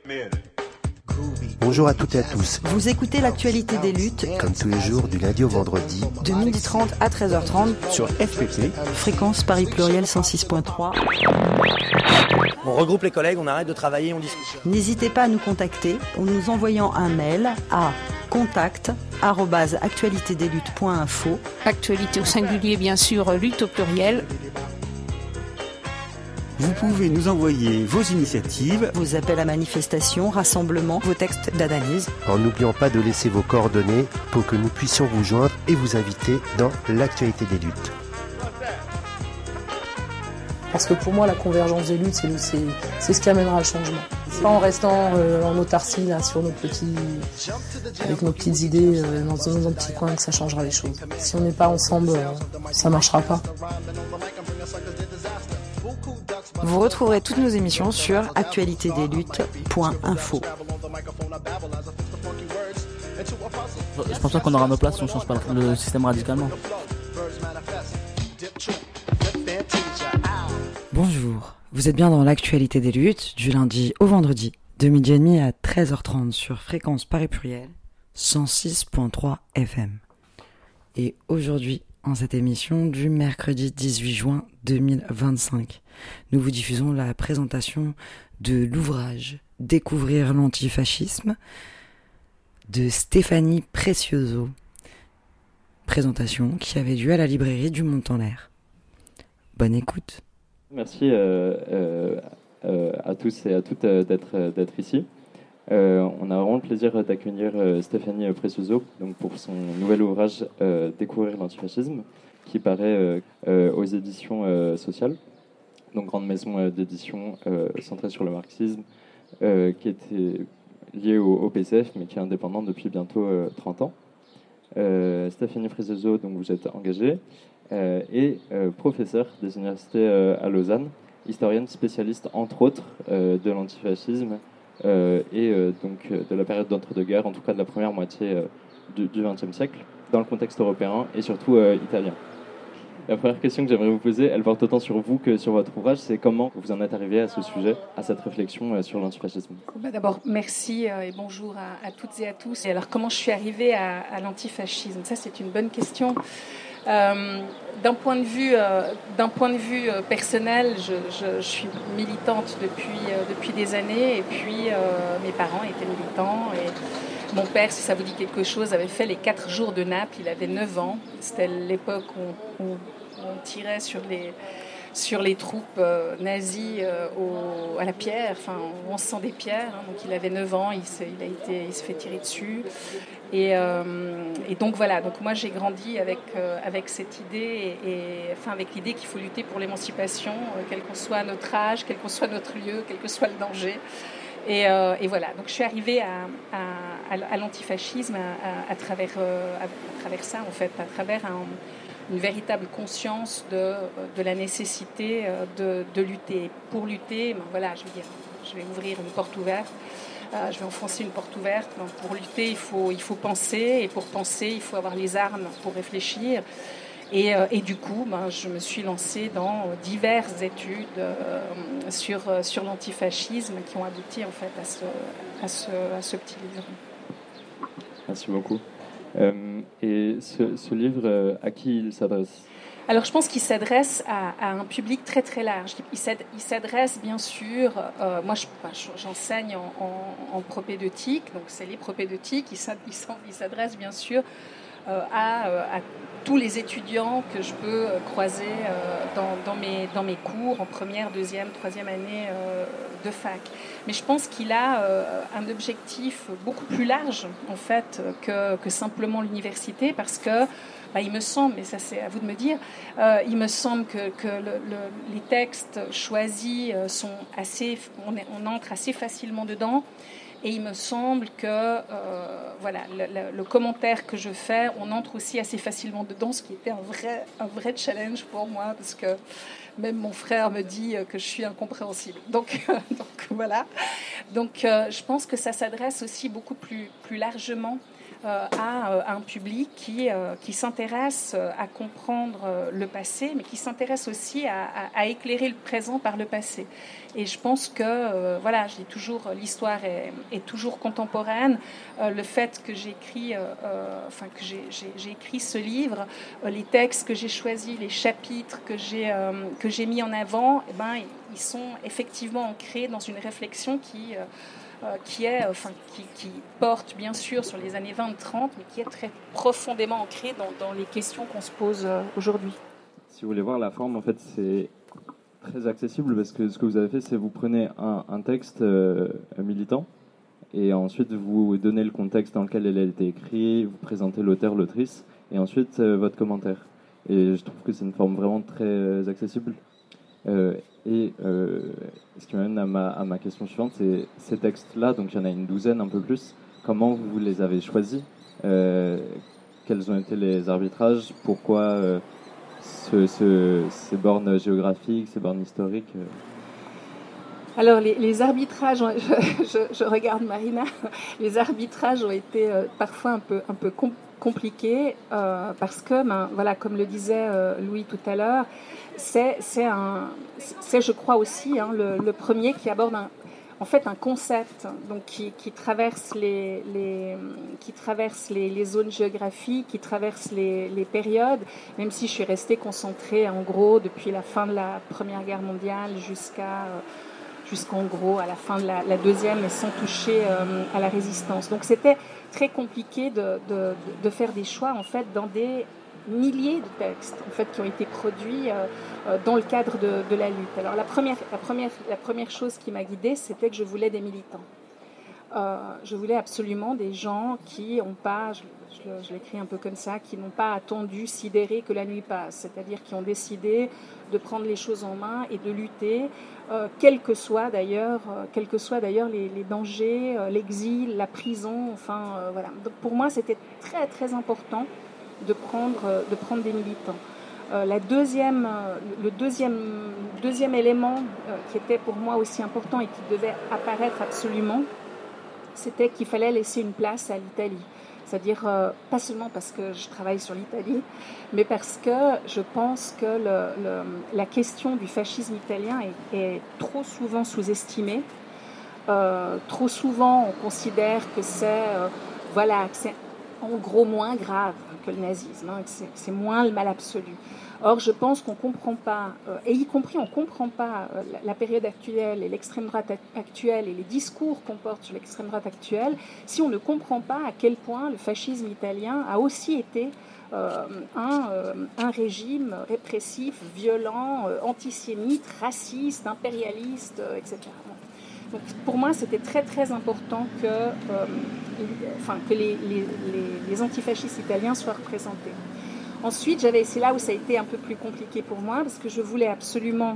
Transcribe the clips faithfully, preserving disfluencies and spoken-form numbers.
Bonjour à toutes et à tous. Vous écoutez l'actualité des luttes, comme tous les jours, du lundi au vendredi, de midi trente à treize heures trente, sur F P P, fréquence Paris Pluriel cent six point trois. On regroupe les collègues, on arrête de travailler, on discute. N'hésitez pas à nous contacter en nous envoyant un mail à contact arobase actualité des luttes point info. Actualité au singulier, bien sûr, lutte au pluriel. Vous pouvez nous envoyer vos initiatives, vos appels à manifestation, rassemblements, vos textes d'analyse. En n'oubliant pas de laisser vos coordonnées pour que nous puissions vous joindre et vous inviter dans l'actualité des luttes. Parce que pour moi, la convergence des luttes, c'est, c'est, c'est ce qui amènera le changement. Pas en restant euh, en autarcie là, sur nos petits, avec nos petites idées euh, dans, dans un petit coin que ça changera les choses. Si on n'est pas ensemble, euh, ça ne marchera pas. Vous retrouverez toutes nos émissions sur actualité des luttes point info. Je pense pas qu'on aura nos places si on ne change pas le système radicalement. Bonjour, vous êtes bien dans l'actualité des luttes du lundi au vendredi, de midi et demi à treize heures trente sur fréquence Paris Pluriel cent six point trois F M. Et aujourd'hui, en cette émission du mercredi dix-huit juin deux mille vingt-cinq, nous vous diffusons la présentation de l'ouvrage « Découvrir l'antifascisme » de Stéphanie Precioso. Présentation qui avait lieu à la librairie du Mont-en-l'Air. Bonne écoute. Merci euh, euh, euh, à tous et à toutes euh, d'être, euh, d'être ici. Euh, on a vraiment le plaisir d'accueillir euh, Stéphanie Precioso donc pour son nouvel ouvrage euh, « Découvrir l'antifascisme » qui paraît euh, euh, aux éditions euh, sociales. Donc grande maison euh, d'édition euh, centrée sur le marxisme, euh, qui était liée au, au P C F, mais qui est indépendante depuis bientôt euh, trente ans. Euh, Stéphanie Precioso, donc vous êtes engagée, euh, et euh, professeure des universités euh, à Lausanne, historienne spécialiste entre autres euh, de l'antifascisme euh, et euh, donc de la période d'entre-deux-guerres, en tout cas de la première moitié euh, du, du vingtième siècle, dans le contexte européen et surtout euh, italien. La première question que j'aimerais vous poser, elle porte autant sur vous que sur votre ouvrage, c'est comment vous en êtes arrivé à ce sujet, à cette réflexion sur l'antifascisme. Bah d'abord, merci euh, et bonjour à, à toutes et à tous. Et alors, comment je suis arrivée à, à l'antifascisme ? Ça, c'est une bonne question. Euh, d'un point de vue, euh, d'un point de vue euh, personnel, je, je, je suis militante depuis, euh, depuis des années, et puis euh, mes parents étaient militants. Et mon père, si ça vous dit quelque chose, avait fait les quatre jours de Naples, il avait neuf ans. C'était l'époque où on, on tirait sur les, sur les troupes euh, nazies euh, au, à la pierre, enfin en lançant des pierres. Hein, donc il avait neuf ans, il se, il a été, il se fait tirer dessus. Et, euh, et donc voilà, donc moi j'ai grandi avec, euh, avec cette idée, et, et, enfin avec l'idée qu'il faut lutter pour l'émancipation, euh, quel qu'on soit notre âge, quel qu'on soit notre lieu, quel que soit le danger. Et, euh, et voilà, donc je suis arrivée à, à, à l'antifascisme à, à, à, travers, euh, à, à travers ça, en fait, à travers un, une véritable conscience de, de la nécessité de, de lutter. Pour lutter, ben voilà, je veux dire, je vais ouvrir une porte ouverte, euh, je vais enfoncer une porte ouverte. Donc pour lutter, il faut, il faut penser, et pour penser, il faut avoir les armes pour réfléchir. Et, euh, et du coup, ben, je me suis lancée dans diverses études euh, sur, sur l'antifascisme qui ont abouti en fait à ce, à ce, à ce petit livre. Merci beaucoup. Euh, et ce, ce livre, euh, à qui il s'adresse ? Alors je pense qu'il s'adresse à, à un public très très large. Il s'adresse bien sûr, euh, moi je, j'enseigne en, en, en propédeutique, donc c'est les propédeutiques, il s'adresse bien sûr euh, à, à tous les étudiants que je peux croiser euh, dans, dans, mes, dans mes cours en première, deuxième, troisième année euh, de fac. Mais je pense qu'il a euh, un objectif beaucoup plus large en fait que, que simplement l'université, parce que bah, il me semble, et ça c'est à vous de me dire, euh, il me semble que, que le, le, les textes choisis sont assez, on, est, on entre assez facilement dedans. Et il me semble que euh, voilà, le, le, le commentaire que je fais, on entre aussi assez facilement dedans, ce qui était un vrai, un vrai challenge pour moi, parce que même mon frère me dit que je suis incompréhensible. Donc, euh, donc voilà. Donc euh, je pense que ça s'adresse aussi beaucoup plus, plus largement euh, à, euh, à un public qui, euh, qui s'intéresse à comprendre euh, le passé, mais qui s'intéresse aussi à, à, à éclairer le présent par le passé. Et je pense que, euh, voilà, je dis toujours, l'histoire est, est toujours contemporaine. Euh, le fait que j'écris, euh, euh, enfin que j'ai, j'ai, j'ai écrit ce livre, euh, les textes que j'ai choisis, les chapitres que j'ai euh, que j'ai mis en avant, eh ben, ils sont effectivement ancrés dans une réflexion qui euh, euh, qui est, enfin, qui, qui porte bien sûr sur les années vingt trente, mais qui est très profondément ancrée dans, dans les questions qu'on se pose euh, aujourd'hui. Si vous voulez voir la forme, en fait, c'est très accessible parce que ce que vous avez fait, c'est vous prenez un, un texte euh, militant et ensuite vous donnez le contexte dans lequel elle a été écrite, vous présentez l'auteur, l'autrice et ensuite euh, votre commentaire. Et je trouve que c'est une forme vraiment très accessible. Euh, et euh, ce qui m'amène à ma, à ma question suivante, c'est ces textes-là, donc il y en a une douzaine, un peu plus, comment vous les avez choisis, euh, quels ont été les arbitrages, pourquoi euh, Ce, ce, ces bornes géographiques, ces bornes historiques euh... Alors, les, les arbitrages, je, je, je regarde Marina, les arbitrages ont été euh, parfois un peu, un peu com- compliqués euh, parce que, ben, voilà, comme le disait euh, Louis tout à l'heure, c'est, c'est, un, c'est je crois aussi, hein, le, le premier qui aborde un, en fait un concept donc, qui, qui traverse, les, les, qui traverse les, les zones géographiques, qui traverse les, les périodes, même si je suis restée concentrée en gros depuis la fin de la Première Guerre mondiale jusqu'à, euh, jusqu'en gros à la fin de la, la Deuxième, mais sans toucher euh, à la résistance. Donc c'était très compliqué de, de, de faire des choix en fait dans des milliers de textes en fait qui ont été produits euh, dans le cadre de, de la lutte. Alors la première, la première, la première chose qui m'a guidée, c'était que je voulais des militants. Euh, je voulais absolument des gens qui n'ont pas, je, je, je l'écris un peu comme ça, qui n'ont pas attendu, sidéré que la nuit passe, c'est-à-dire qui ont décidé de prendre les choses en main et de lutter, euh, quels que soient d'ailleurs, euh, quels que soient d'ailleurs les, les dangers, euh, l'exil, la prison, enfin euh, voilà. Donc pour moi, c'était très très important de prendre, de prendre des militants. Euh, la deuxième, le deuxième, deuxième élément euh, qui était pour moi aussi important et qui devait apparaître absolument, c'était qu'il fallait laisser une place à l'Italie. C'est-à-dire, euh, pas seulement parce que je travaille sur l'Italie, mais parce que je pense que le, le, la question du fascisme italien est, est trop souvent sous-estimée. Euh, trop souvent, on considère que c'est, euh, voilà, que c'est en gros moins grave que le nazisme, hein, que c'est, c'est moins le mal absolu. Or, je pense qu'on ne comprend pas, euh, et y compris on ne comprend pas euh, la, la période actuelle et l'extrême droite actuelle et les discours qu'on porte sur l'extrême droite actuelle, si on ne comprend pas à quel point le fascisme italien a aussi été euh, un, euh, un régime répressif, violent, euh, antisémite, raciste, impérialiste, euh, et cetera. Donc, pour moi, c'était très très important que, euh, enfin, que les, les, les, les antifascistes italiens soient représentés. Ensuite, j'avais, c'est là où ça a été un peu plus compliqué pour moi, parce que je voulais absolument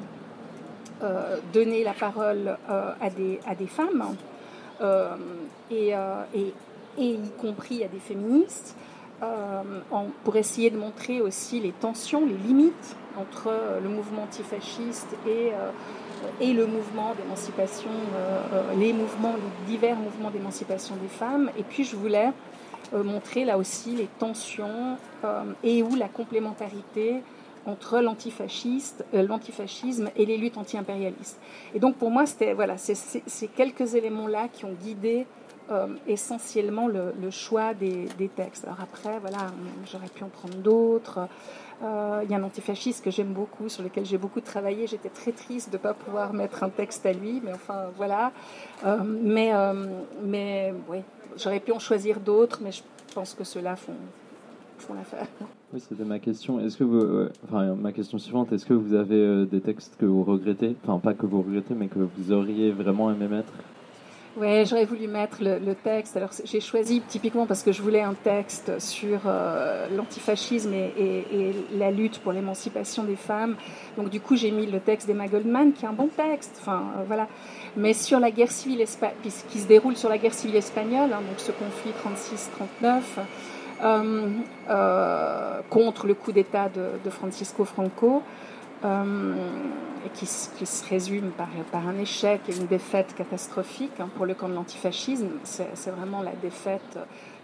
euh, donner la parole euh, à, des, à des femmes, euh, et, euh, et, et y compris à des féministes, euh, en, pour essayer de montrer aussi les tensions, les limites entre le mouvement antifasciste et, euh, et le mouvement d'émancipation, euh, les mouvements, les divers mouvements d'émancipation des femmes. Et puis je voulais euh, montrer là aussi les tensions euh, et où la complémentarité entre l'antifasciste, euh, l'antifascisme et les luttes anti-impérialistes. Et donc pour moi, c'était voilà, c'est, c'est, ces quelques éléments-là qui ont guidé euh, essentiellement le, le choix des, des textes. Alors après, voilà, j'aurais pu en prendre d'autres. Il euh, y a un antifasciste que j'aime beaucoup, sur lequel j'ai beaucoup travaillé. J'étais très triste de ne pas pouvoir mettre un texte à lui, mais enfin voilà. Euh, mais euh, mais oui, j'aurais pu en choisir d'autres, mais je pense que ceux-là font, font l'affaire. Oui, c'était ma question. Est-ce que vous, euh, enfin ma question suivante, est-ce que vous avez euh, des textes que vous regrettez, enfin pas que vous regrettez, mais que vous auriez vraiment aimé mettre? Oui, j'aurais voulu mettre le, le texte. Alors, j'ai choisi typiquement parce que je voulais un texte sur euh, l'antifascisme et, et, et la lutte pour l'émancipation des femmes. Donc, du coup, j'ai mis le texte d'Emma Goldman, qui est un bon texte. Enfin, euh, voilà. Mais sur la guerre civile espagnole, qui se déroule sur la guerre civile espagnole, hein, donc ce conflit trente-six trente-neuf, euh, euh, contre le coup d'État de, de Francisco Franco. Euh, et qui, qui se résume par, par un échec et une défaite catastrophique hein, pour le camp de l'antifascisme. C'est, c'est vraiment la défaite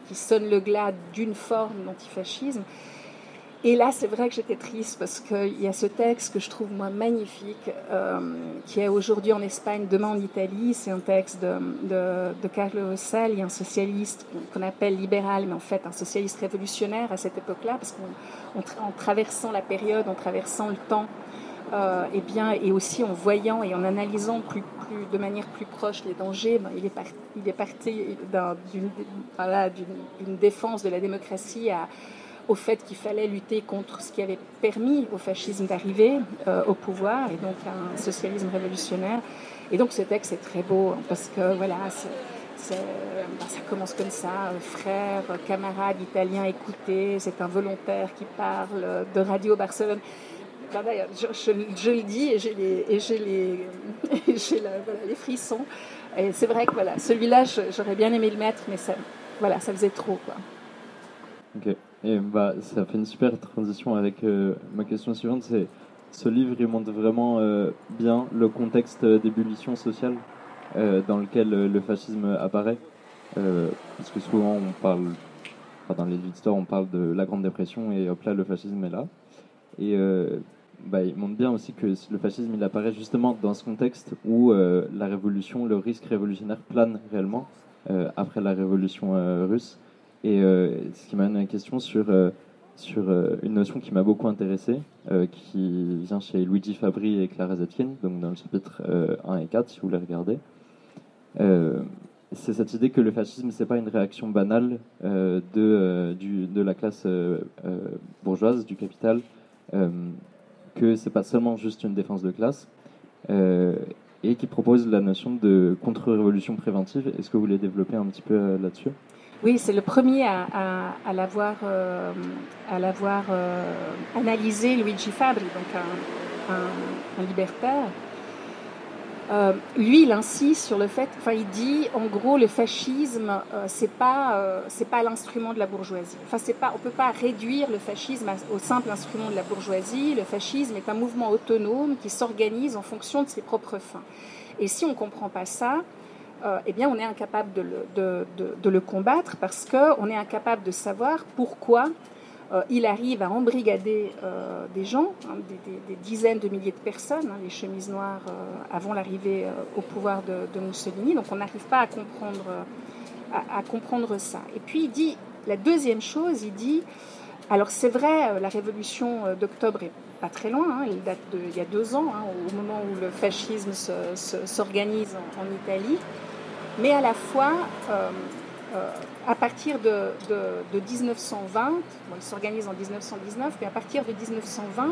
qui sonne le glas d'une forme d'antifascisme. Et là, c'est vrai que j'étais triste parce qu'il y a ce texte que je trouve, moi, magnifique, euh, qui est aujourd'hui en Espagne, demain en Italie. C'est un texte de, de, de Carlo Rossellini, un socialiste qu'on appelle libéral, mais en fait un socialiste révolutionnaire à cette époque-là, parce qu'en en traversant la période, en traversant le temps, euh, et, bien, et aussi en voyant et en analysant plus, plus, de manière plus proche les dangers, ben, il est parti, il est parti d'un, d'une, voilà, d'une, d'une défense de la démocratie à... au fait qu'il fallait lutter contre ce qui avait permis au fascisme d'arriver euh, au pouvoir, et donc un socialisme révolutionnaire. Et donc ce texte est très beau, parce que voilà, c'est, c'est, ben, ça commence comme ça, frères, camarades italiens, écoutez, c'est un volontaire qui parle de Radio Barcelone. Ben, d'ailleurs, je, je, je le dis et j'ai les, et j'ai les, et j'ai la, voilà, les frissons. Et c'est vrai que voilà, celui-là, je, j'aurais bien aimé le mettre, mais ça, voilà, ça faisait trop, quoi. Ok. Et bah, ça fait une super transition avec euh, ma question suivante. C'est, ce livre, il montre vraiment euh, bien le contexte d'ébullition sociale euh, dans lequel euh, le fascisme apparaît. Euh, parce que souvent, on parle, enfin, dans les livres d'histoire, on parle de la Grande Dépression et hop là, le fascisme est là. Et euh, bah, il montre bien aussi que le fascisme, il apparaît justement dans ce contexte où euh, la révolution, le risque révolutionnaire plane réellement euh, après la révolution euh, russe. Et euh, ce qui m'amène à une question sur, euh, sur euh, une notion qui m'a beaucoup intéressé, euh, qui vient chez Luigi Fabri et Clara Zetkin, donc dans le chapitre euh, un et quatre, si vous voulez regarder. Euh, c'est cette idée que le fascisme, c'est pas une réaction banale euh, de, euh, du, de la classe euh, euh, bourgeoise, du capital, euh, que c'est pas seulement juste une défense de classe, euh, et qui propose la notion de contre-révolution préventive. Est-ce que vous voulez développer un petit peu euh, là-dessus ? Oui, c'est le premier à, à, à l'avoir, euh, à l'avoir euh, analysé, Luigi Fabri, donc un, un, un libertaire. Euh, lui, il insiste sur le fait, enfin, il dit, en gros, le fascisme, euh, c'est pas, euh, c'est pas l'instrument de la bourgeoisie. Enfin, c'est pas, on peut pas réduire le fascisme au simple instrument de la bourgeoisie. Le fascisme est un mouvement autonome qui s'organise en fonction de ses propres fins. Et si on comprend pas ça, Euh, eh bien, on est incapable de le, de, de, de le combattre, parce qu'on est incapable de savoir pourquoi euh, il arrive à embrigader euh, des gens, hein, des, des, des dizaines de milliers de personnes, hein, les chemises noires, euh, avant l'arrivée euh, au pouvoir de, de Mussolini. Donc, on n'arrive pas à comprendre, euh, à, à comprendre ça. Et puis, il dit, la deuxième chose, il dit, alors c'est vrai, euh, la révolution euh, d'octobre est pas très loin, hein, il date de, il y a deux ans, hein, au moment où le fascisme se, se, s'organise en, en Italie. Mais à la fois, euh, euh, à partir de, de, de dix-neuf cent vingt, bon, il s'organise en dix-neuf cent dix-neuf, mais à partir de dix-neuf cent vingt,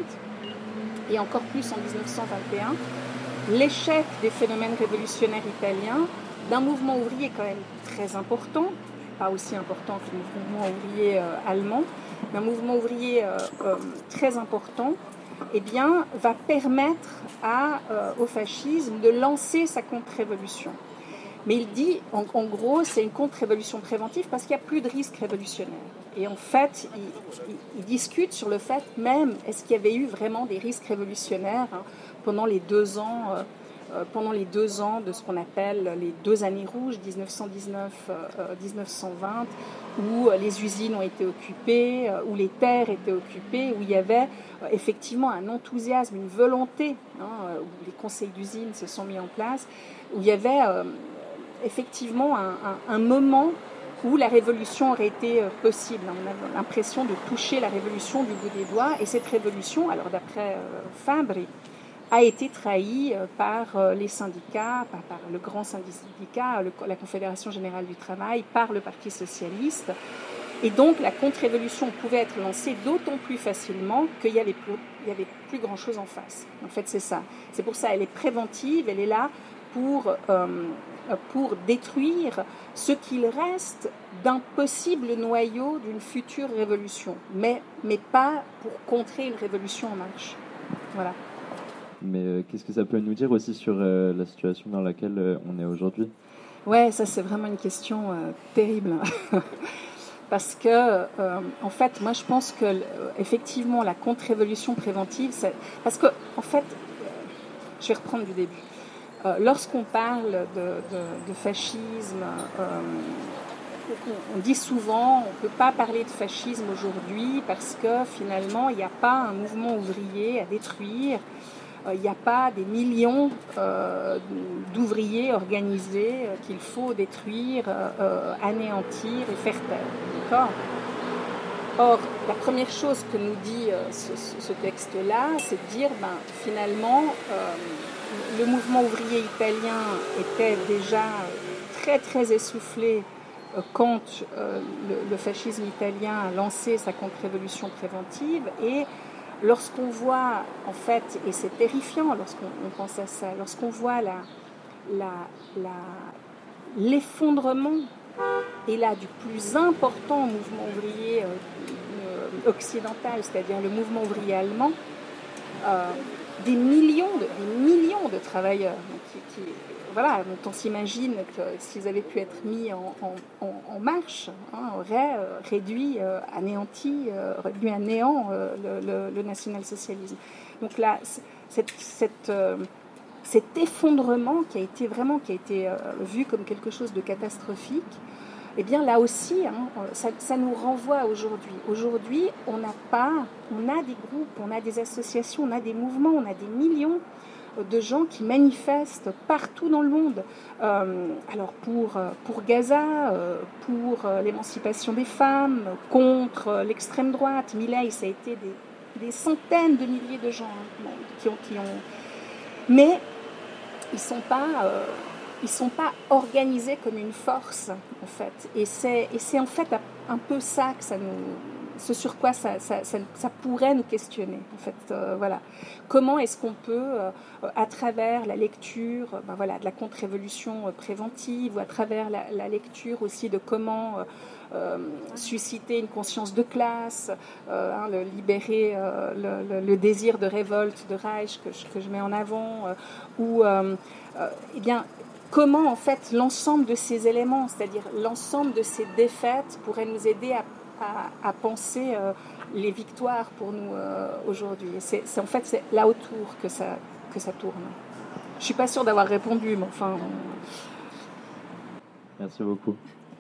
et encore plus en dix-neuf cent vingt et un, l'échec des phénomènes révolutionnaires italiens, d'un mouvement ouvrier quand même très important, pas aussi important que le mouvement ouvrier euh, allemand, mais un mouvement ouvrier euh, euh, très important, eh bien, va permettre à, euh, au fascisme de lancer sa contre-révolution. Mais il dit, en, en gros, c'est une contre-révolution préventive parce qu'il n'y a plus de risque révolutionnaire. Et en fait, il, il, il discute sur le fait même, est-ce qu'il y avait eu vraiment des risques révolutionnaires hein, pendant les deux ans, euh, pendant les deux ans de ce qu'on appelle les deux années rouges, dix-neuf cent dix-neuf dix-neuf cent vingt, où les usines ont été occupées, où les terres étaient occupées, où il y avait euh, effectivement un enthousiasme, une volonté, hein, où les conseils d'usine se sont mis en place, où il y avait... Euh, effectivement un, un, un moment où la révolution aurait été euh, possible. On a l'impression de toucher la révolution du bout des doigts, et cette révolution, alors d'après euh, Fabri, a été trahie euh, par euh, les syndicats, par, par le grand syndicat, le, la Confédération Générale du Travail, par le Parti Socialiste. Et donc la contre-révolution pouvait être lancée d'autant plus facilement qu'il n'y avait plus, il y avait plus grand-chose en face. En fait, c'est ça. C'est pour ça, elle est préventive, elle est là pour... Euh, pour détruire ce qu'il reste d'un possible noyau d'une future révolution, mais, mais pas pour contrer une révolution en marche. Voilà. Mais euh, qu'est-ce que ça peut nous dire aussi sur euh, la situation dans laquelle euh, on est aujourd'hui ? Ouais, ça c'est vraiment une question euh, terrible. Parce que, euh, en fait, moi je pense que euh, effectivement la contre-révolution préventive, c'est... parce que, en fait, euh, je vais reprendre du début. Euh, lorsqu'on parle de, de, de fascisme, euh, on dit souvent on ne peut pas parler de fascisme aujourd'hui parce que finalement il n'y a pas un mouvement ouvrier à détruire, euh, il n'y a pas des millions euh, d'ouvriers organisés euh, qu'il faut détruire, euh, anéantir et faire taire. D'accord ? Or, la première chose que nous dit euh, ce, ce texte-là, c'est de dire ben, finalement euh, le mouvement ouvrier italien était déjà très très essoufflé quand euh, le, le fascisme italien a lancé sa contre-révolution préventive, et lorsqu'on voit, en fait, et c'est terrifiant lorsqu'on on pense à ça, lorsqu'on voit la, la, la, l'effondrement, et là, du plus important mouvement ouvrier euh, occidental, c'est-à-dire le mouvement ouvrier allemand, euh, des millions de, des millions de travailleurs qui, qui voilà, dont on s'imagine que s'ils avaient pu être mis en, en, en marche, hein, auraient euh, réduit, euh, anéanti, euh, réduit à néant euh, le, le, le national-socialisme. Donc là, cette, cette, euh, cet effondrement qui a été vraiment qui a été euh, vu comme quelque chose de catastrophique, eh bien là aussi, hein, ça, ça nous renvoie aujourd'hui. Aujourd'hui, on n'a pas, on a des groupes, on a des associations, on a des mouvements, on a des millions de gens qui manifestent partout dans le monde. Euh, alors pour, pour Gaza, euh, pour euh, l'émancipation des femmes, contre euh, l'extrême droite. Milei, ça a été des, des centaines de milliers de gens hein, qui ont, qui ont... Mais ils ne sont pas... Euh, ils sont pas organisés comme une force, en fait. Et c'est, et c'est en fait un peu ça que ça nous... ce sur quoi ça, ça, ça, ça pourrait nous questionner, en fait. Euh, voilà. Comment est-ce qu'on peut, euh, à travers la lecture ben voilà, de la contre-révolution préventive, ou à travers la, la lecture aussi de comment euh, susciter une conscience de classe, euh, hein, le, libérer euh, le, le, le désir de révolte de Reich que je, que je mets en avant, euh, ou euh, euh, eh bien, comment en fait l'ensemble de ces éléments, c'est-à-dire l'ensemble de ces défaites, pourrait nous aider à À, à penser euh, les victoires pour nous euh, aujourd'hui. C'est, c'est, en fait, c'est là autour que ça, que ça tourne. Je ne suis pas sûre d'avoir répondu, mais enfin... On... Merci beaucoup.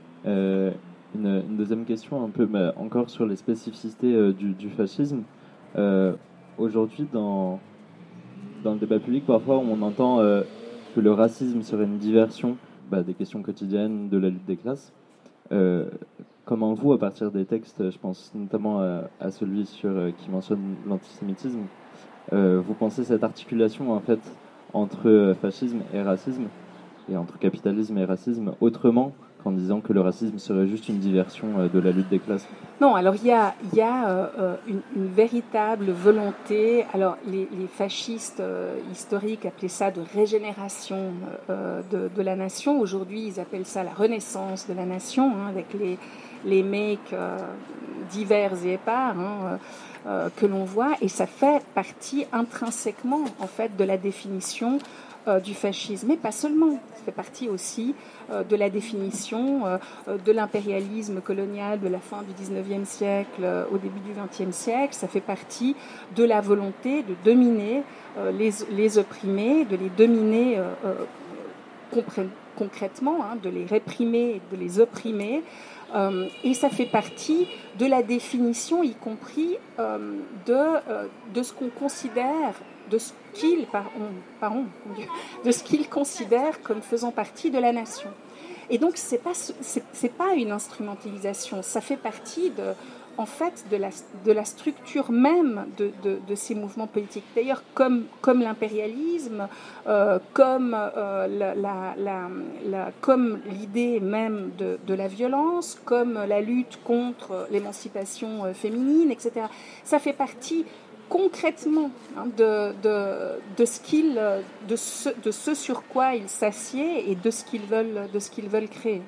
Euh, une, une deuxième question, un peu bah, encore sur les spécificités euh, du, du fascisme. Euh, aujourd'hui, dans, dans le débat public, parfois, on entend euh, que le racisme serait une diversion bah, des questions quotidiennes de la lutte des classes. Euh, Comment vous, à partir des textes, je pense notamment à, à celui sur, euh, qui mentionne l'antisémitisme, euh, vous pensez cette articulation en fait entre euh, fascisme et racisme, et entre capitalisme et racisme, autrement qu'en disant que le racisme serait juste une diversion euh, de la lutte des classes? Non, alors il y a, y a euh, une, une véritable volonté. Alors les, les fascistes euh, historiques appelaient ça de régénération euh, de, de la nation. Aujourd'hui, ils appellent ça la renaissance de la nation, hein, avec les les mecs euh, divers et épars hein, euh, que l'on voit, et ça fait partie intrinsèquement en fait de la définition euh, du fascisme, mais pas seulement, ça fait partie aussi euh, de la définition euh, de l'impérialisme colonial de la fin du dix-neuvième siècle euh, au début du vingtième siècle, ça fait partie de la volonté de dominer euh, les, les opprimés, de les dominer euh, euh, compré- concrètement, hein, de les réprimer, de les opprimer. Euh, et ça fait partie de la définition, y compris euh, de, euh, de ce qu'on considère, de ce qu'ils, pardon, pardon, de ce qu'ils considèrent comme faisant partie de la nation. Et donc c'est pas c'est, c'est pas une instrumentalisation, ça fait partie de en fait de la de la structure même de de, de ces mouvements politiques. D'ailleurs, comme comme l'impérialisme, euh, comme euh, la, la, la, la comme l'idée même de de la violence, comme la lutte contre l'émancipation féminine, et cetera. Ça fait partie concrètement hein, de, de, de, ce qu'ils, de, ce, de ce sur quoi ils s'assiedent et de ce qu'ils veulent, de ce qu'ils veulent créer.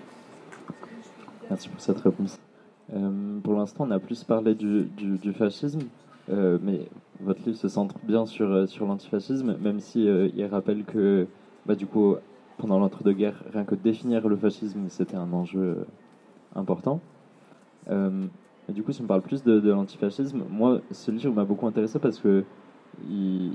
Merci pour cette réponse. Euh, pour l'instant, on a plus parlé du, du, du fascisme, euh, mais votre livre se centre bien sur, sur l'antifascisme, même si euh, il rappelle que bah, du coup, pendant l'entre-deux-guerres, rien que définir le fascisme, c'était un enjeu important. Euh, Et du coup, si on parle plus de, de l'antifascisme, moi, ce livre m'a beaucoup intéressé parce que il,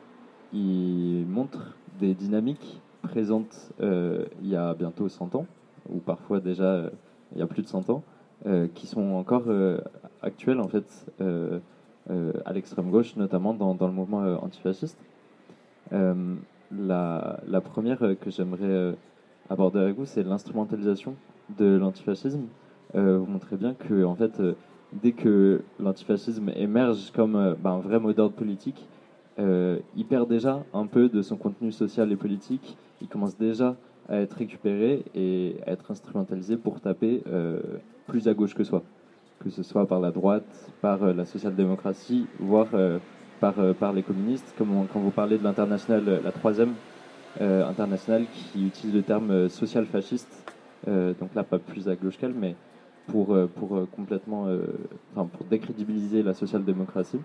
il montre des dynamiques présentes euh, il y a bientôt cent ans, ou parfois déjà euh, il y a plus de cent ans, euh, qui sont encore euh, actuelles en fait, euh, euh, à l'extrême gauche, notamment dans, dans le mouvement euh, antifasciste. Euh, la, la première que j'aimerais euh, aborder avec vous, c'est l'instrumentalisation de l'antifascisme. Euh, vous montrez bien que en fait, euh, dès que l'antifascisme émerge comme euh, bah, un vrai mot d'ordre politique, euh, il perd déjà un peu de son contenu social et politique. Il commence déjà à être récupéré et à être instrumentalisé pour taper euh, plus à gauche que soi, que ce soit par la droite, par euh, la social-démocratie, voire euh, par, euh, par les communistes, comme on, quand vous parlez de l'internationale, la troisième euh, internationale qui utilise le terme euh, social-fasciste, euh, donc là pas plus à gauche qu'elle, mais pour, euh, pour euh, complètement, euh, enfin pour décrédibiliser la social-démocratie,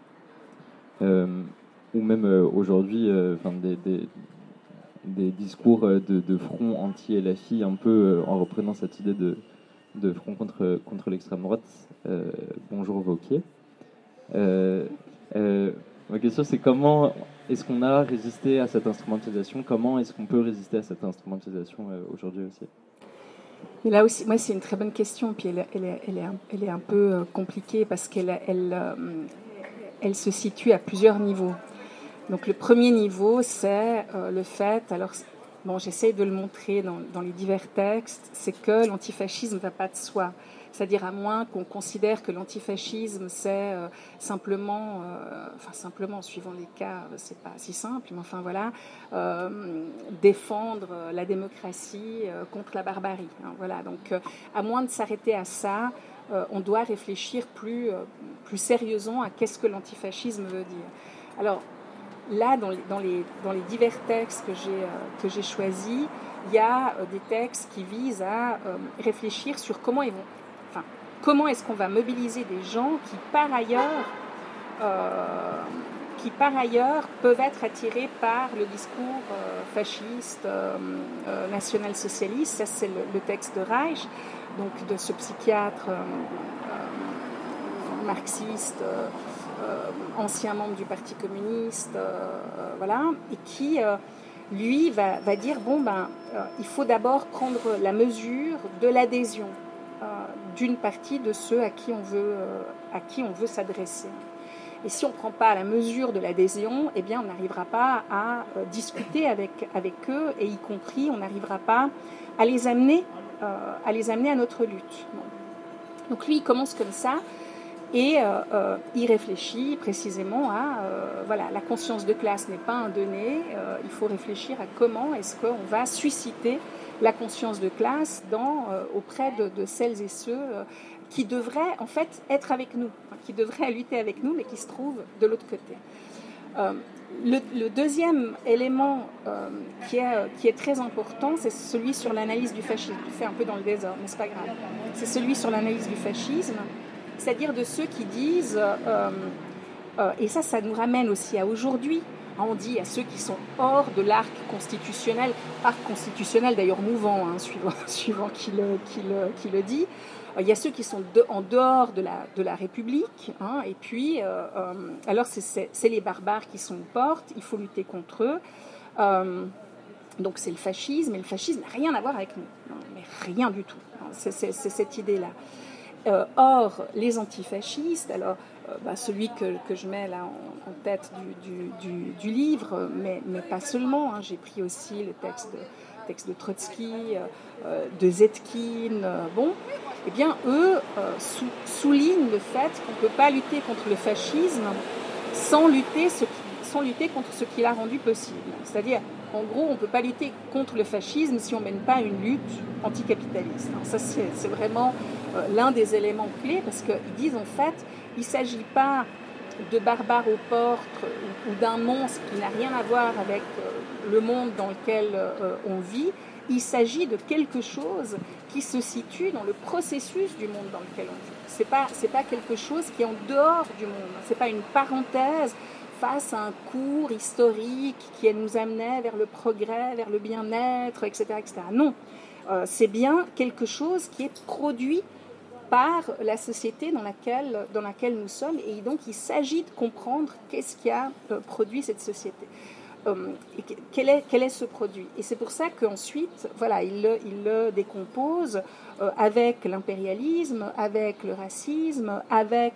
euh, ou même euh, aujourd'hui, euh, enfin des, des des discours de, de front anti-L F I, un peu euh, en reprenant cette idée de, de front contre, contre l'extrême droite. Euh, bonjour Wauquiez. Euh, euh, ma question, c'est comment est-ce qu'on a résisté à cette instrumentalisation? Comment est-ce qu'on peut résister à cette instrumentalisation euh, aujourd'hui aussi? Mais là aussi, moi, c'est une très bonne question, puis elle, elle, est, elle, est, un, elle est un peu euh, compliquée parce qu'elle elle, euh, elle se situe à plusieurs niveaux. Donc le premier niveau, c'est euh, le fait, alors bon, j'essaie de le montrer dans, dans les divers textes, c'est que l'antifascisme ne va pas de soi. C'est-à-dire à moins qu'on considère que l'antifascisme, c'est euh, simplement, euh, enfin simplement, suivant les cas, c'est pas si simple, mais enfin voilà, euh, défendre la démocratie euh, contre la barbarie. Hein, voilà, donc euh, à moins de s'arrêter à ça, euh, on doit réfléchir plus, euh, plus sérieusement à qu'est-ce que l'antifascisme veut dire. Alors, là, dans les, dans les, dans les divers textes que j'ai, euh, que j'ai choisis, il y a euh, des textes qui visent à euh, réfléchir sur comment ils vont, enfin, comment est-ce qu'on va mobiliser des gens qui, par ailleurs, euh, qui, par ailleurs, peuvent être attirés par le discours euh, fasciste, euh, euh, national-socialiste. Ça, c'est le, le texte de Reich, donc de ce psychiatre euh, euh, marxiste, euh, Euh, ancien membre du Parti communiste, euh, euh, voilà, et qui, euh, lui, va, va dire, bon, ben, euh, il faut d'abord prendre la mesure de l'adhésion euh, d'une partie de ceux à qui on veut, euh, à qui on veut s'adresser. Et si on ne prend pas la mesure de l'adhésion, eh bien, on n'arrivera pas à euh, discuter avec, avec eux, et y compris, on n'arrivera pas à les amener, euh, à les amener à notre lutte. Bon. Donc lui, il commence comme ça. Et euh, euh, il réfléchit précisément à, euh, voilà, la conscience de classe n'est pas un donné, euh, il faut réfléchir à comment est-ce qu'on va susciter la conscience de classe dans, euh, auprès de, de celles et ceux euh, qui devraient en fait être avec nous, enfin, qui devraient lutter avec nous, mais qui se trouvent de l'autre côté. Euh, le, le deuxième élément euh, qui, est, qui est très important, c'est celui sur l'analyse du fascisme. Je fais un peu dans le désordre, mais c'est pas grave. C'est celui sur l'analyse du fascisme. C'est-à-dire de ceux qui disent, euh, euh, et ça, ça nous ramène aussi à aujourd'hui, hein, on dit à ceux qui sont hors de l'arc constitutionnel, arc constitutionnel d'ailleurs mouvant, hein, suivant, suivant qui, le, qui, le, qui le dit, euh, il y a ceux qui sont de, en dehors de la, de la République, hein, et puis, euh, euh, alors c'est, c'est, c'est les barbares qui sont aux portes, il faut lutter contre eux. Euh, donc c'est le fascisme, et le fascisme n'a rien à voir avec nous, non, mais rien du tout, hein, c'est, c'est, c'est cette idée-là. Euh, or, les antifascistes, alors euh, bah, celui que, que je mets là en, en tête du, du, du, du livre, mais, mais pas seulement, hein, j'ai pris aussi le texte de, texte de Trotsky, euh, de Zetkin, euh, bon, eh bien eux euh, sou, soulignent le fait qu'on ne peut pas lutter contre le fascisme sans lutter, ce qui, sans lutter contre ce qui l'a rendu possible. C'est-à-dire, en gros, on ne peut pas lutter contre le fascisme si on ne mène pas une lutte anticapitaliste. Alors ça, c'est, c'est vraiment euh, l'un des éléments clés, parce qu'ils disent, en fait, il ne s'agit pas de barbares aux portes ou, ou d'un monstre qui n'a rien à voir avec euh, le monde dans lequel euh, on vit. Il s'agit de quelque chose qui se situe dans le processus du monde dans lequel on vit. Ce n'est pas, c'est pas quelque chose qui est en dehors du monde. Ce n'est pas une parenthèse face à un cours historique qui nous amenait vers le progrès, vers le bien-être, et cetera et cetera. Non, euh, c'est bien quelque chose qui est produit par la société dans laquelle, dans laquelle nous sommes, et donc il s'agit de comprendre qu'est-ce qui a euh, produit cette société. euh, quel, est, quel est ce produit. Et c'est pour ça qu'ensuite, voilà, il le, il le décompose euh, avec l'impérialisme, avec le racisme, avec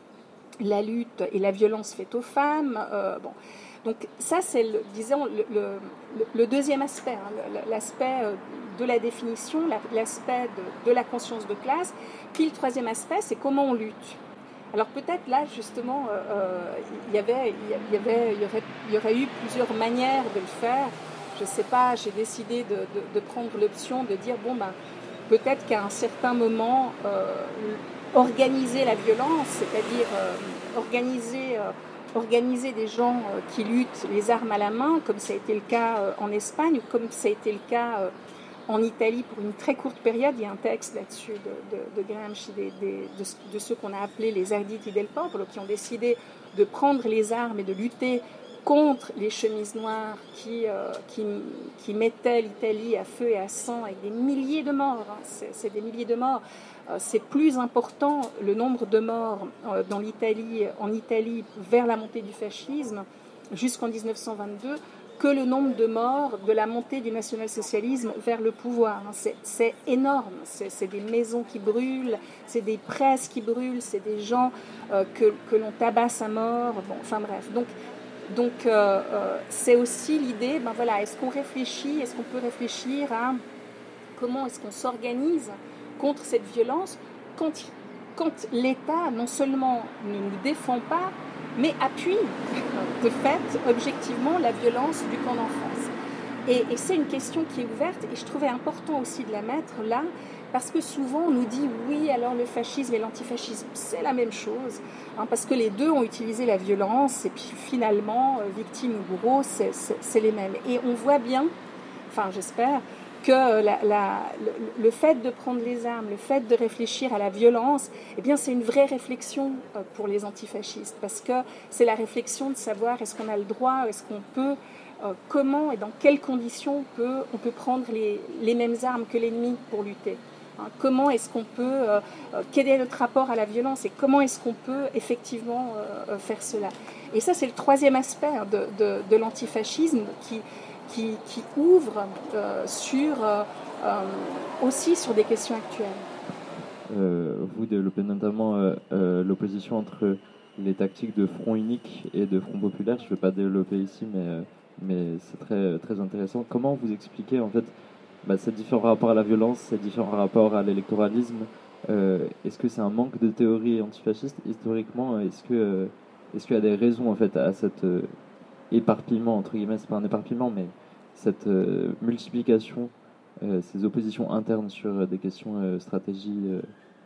la lutte et la violence faite aux femmes. Euh, bon. Donc ça, c'est, le, disons, le, le, le deuxième aspect, hein, l'aspect de la définition, l'aspect de, de la conscience de classe. Puis le troisième aspect, c'est comment on lutte. Alors peut-être là, justement, euh, il y avait, il y avait, il y aurait, il y aurait eu plusieurs manières de le faire. Je ne sais pas, j'ai décidé de, de, de prendre l'option de dire, bon, ben, peut-être qu'à un certain moment, euh, organiser la violence, c'est-à-dire euh, organiser... Euh, organiser des gens euh, qui luttent les armes à la main, comme ça a été le cas euh, en Espagne, ou comme ça a été le cas euh, en Italie pour une très courte période. Il y a un texte là-dessus de, de, de Gramsci, des, des, de, de ceux qu'on a appelés les Arditi del Popolo, qui ont décidé de prendre les armes et de lutter contre les chemises noires qui, euh, qui, qui mettaient l'Italie à feu et à sang avec des milliers de morts. Hein. C'est, c'est des milliers de morts. C'est plus important le nombre de morts dans l'Italie, en Italie vers la montée du fascisme jusqu'en dix-neuf cent vingt-deux que le nombre de morts de la montée du national-socialisme vers le pouvoir. C'est, c'est énorme. C'est, c'est des maisons qui brûlent, c'est des presses qui brûlent, c'est des gens euh, que, que l'on tabasse à mort. Bon, enfin bref. Donc, donc euh, euh, c'est aussi l'idée, ben voilà, est-ce qu'on réfléchit, est-ce qu'on peut réfléchir à comment est-ce qu'on s'organise contre cette violence, quand, quand l'État non seulement ne nous défend pas, mais appuie de fait, objectivement, la violence du camp d'enfance. Et, et c'est une question qui est ouverte, et je trouvais important aussi de la mettre là, parce que souvent on nous dit, oui, alors le fascisme et l'antifascisme, c'est la même chose, hein, parce que les deux ont utilisé la violence, et puis finalement, euh, victime ou bourreau, c'est, c'est, c'est les mêmes. Et on voit bien, enfin j'espère, que la, la, le, le fait de prendre les armes, le fait de réfléchir à la violence, eh bien, c'est une vraie réflexion pour les antifascistes, parce que c'est la réflexion de savoir est-ce qu'on a le droit, est-ce qu'on peut, euh, comment et dans quelles conditions on peut, on peut prendre les, les mêmes armes que l'ennemi pour lutter. Hein, comment est-ce qu'on peut, euh, quel est notre rapport à la violence et comment est-ce qu'on peut effectivement euh, faire cela. Et ça, c'est le troisième aspect de, de, de l'antifascisme qui Qui, qui ouvre euh, sur, euh, euh, aussi sur des questions actuelles. Euh, vous développez notamment euh, euh, l'opposition entre les tactiques de front unique et de front populaire. Je ne vais pas développer ici, mais, euh, mais c'est très, très intéressant. Comment vous expliquez en fait bah, ces différents rapports à la violence, ces différents rapports à l'électoralisme? euh, Est-ce que c'est un manque de théorie antifasciste historiquement? Est-ce que, euh, est-ce qu'il y a des raisons en fait à cette euh, éparpillement, entre guillemets, c'est pas un éparpillement, mais cette euh, multiplication, euh, ces oppositions internes sur euh, des questions euh, stratégie euh...